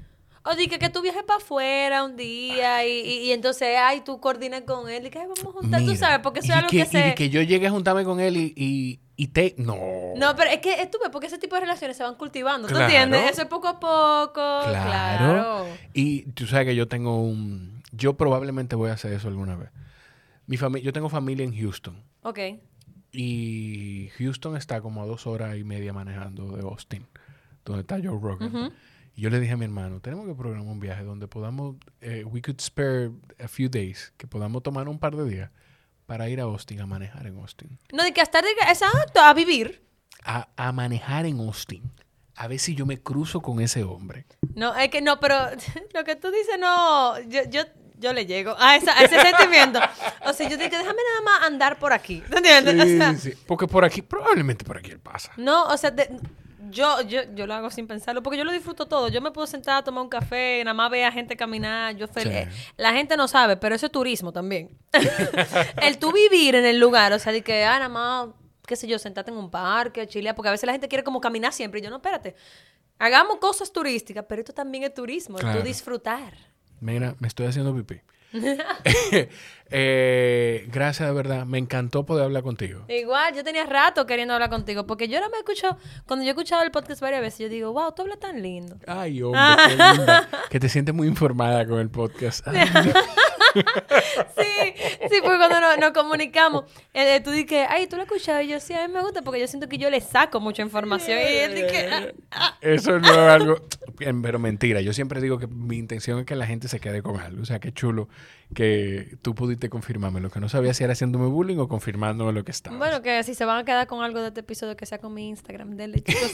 O di que tú viajes para afuera un día y entonces, tú coordinas con él y que vamos a juntar, tú sabes, porque eso es algo y que yo llegue a juntarme con él y te... No. No, pero es que tú ves, porque ese tipo de relaciones se van cultivando, ¿tú entiendes? Eso es poco a poco, claro. Y tú sabes que yo tengo yo probablemente voy a hacer eso alguna vez. Yo tengo familia en Houston. Ok. Y Houston está como a 2 horas y media manejando de Austin, donde está Joe Rogan. Uh-huh. Y yo le dije a mi hermano, tenemos que programar un viaje donde podamos, we could spare a few days, que podamos tomar un par de días para ir a Austin, a manejar en Austin. No, de que hasta exacto, a vivir. A manejar en Austin. A ver si yo me cruzo con ese hombre. No, es que no, pero lo que tú dices, no, yo le llego a ese sentimiento. O sea, yo digo, déjame nada más andar por aquí. ¿Entiendes? Sí, o sea, sí. Porque por aquí, probablemente por aquí él pasa. No, o sea, yo lo hago sin pensarlo, porque yo lo disfruto todo. Yo me puedo sentar a tomar un café, nada más ver a gente caminar, yo feliz. Sí. La gente no sabe, pero eso es turismo también. El tú vivir en el lugar, o sea, de que, nada más, qué sé yo, sentarte en un parque, chilear, porque a veces la gente quiere como caminar siempre. Y yo, no, espérate, hagamos cosas turísticas, pero esto también es turismo, claro. El tú disfrutar. Mira, me estoy haciendo pipí. Gracias, de verdad. Me encantó poder hablar contigo. Igual, yo tenía rato queriendo hablar contigo, porque yo no me escucho, cuando yo he escuchado el podcast varias veces, yo digo, wow, tú hablas tan lindo. Ay, hombre, qué linda. Que te sientes muy informada con el podcast. Ay, sí, porque cuando nos comunicamos, tú dices, tú lo has escuchado, y yo sí, a mí me gusta, porque yo siento que yo le saco mucha información. Y él dice, Eso no es algo, pero mentira. Yo siempre digo que mi intención es que la gente se quede con algo. O sea, qué chulo que tú pudiste confirmarme. Lo que no sabía si era haciéndome bullying o confirmándome lo que estaba. Bueno, que si se van a quedar con algo de este episodio, que sea con mi Instagram. Dele, chicos.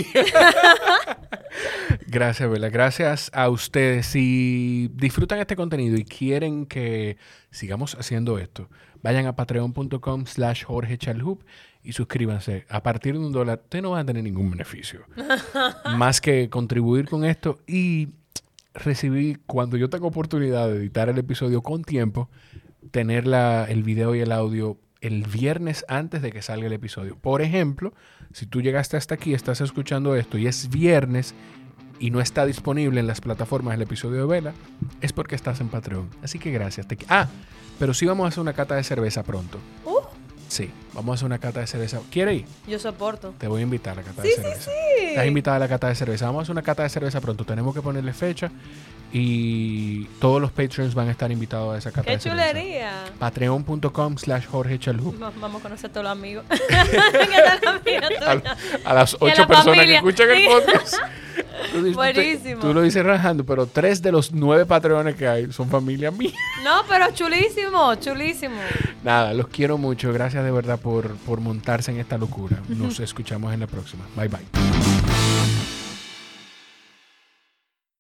Gracias, Bella. Gracias a ustedes. Si disfrutan este contenido y quieren que sigamos haciendo esto, vayan a patreon.com/Jorge Chalhub y suscríbanse. A partir de $1, ustedes no van a tener ningún beneficio. Más que contribuir con esto y recibir, cuando yo tengo oportunidad de editar el episodio con tiempo, tener el video y el audio el viernes antes de que salga el episodio. Por ejemplo, si tú llegaste hasta aquí, estás escuchando esto y es viernes y no está disponible en las plataformas el episodio de Vela, es porque estás en Patreon. Así que gracias. Pero sí vamos a hacer una cata de cerveza pronto. Sí, vamos a hacer una cata de cerveza. ¿Quieres ir? Yo soporto. Te voy a invitar a la cata de cerveza. Sí. Estás invitada a la cata de cerveza. Vamos a hacer una cata de cerveza pronto. Tenemos que ponerle fecha y todos los Patreons van a estar invitados a esa cata de cerveza. ¡Qué chulería! Patreon.com/Jorge Chalhub. Vamos a conocer a todos los amigos. ¿Qué tal la amiga tuya? A las 8 personas familia. Que escuchan el podcast. Buenísimo. Tú lo dices rajando, pero 3 de los 9 patrones que hay son familia mía. No, pero chulísimo, chulísimo. Nada, los quiero mucho. Gracias de verdad por montarse en esta locura. Nos escuchamos en la próxima. Bye, bye.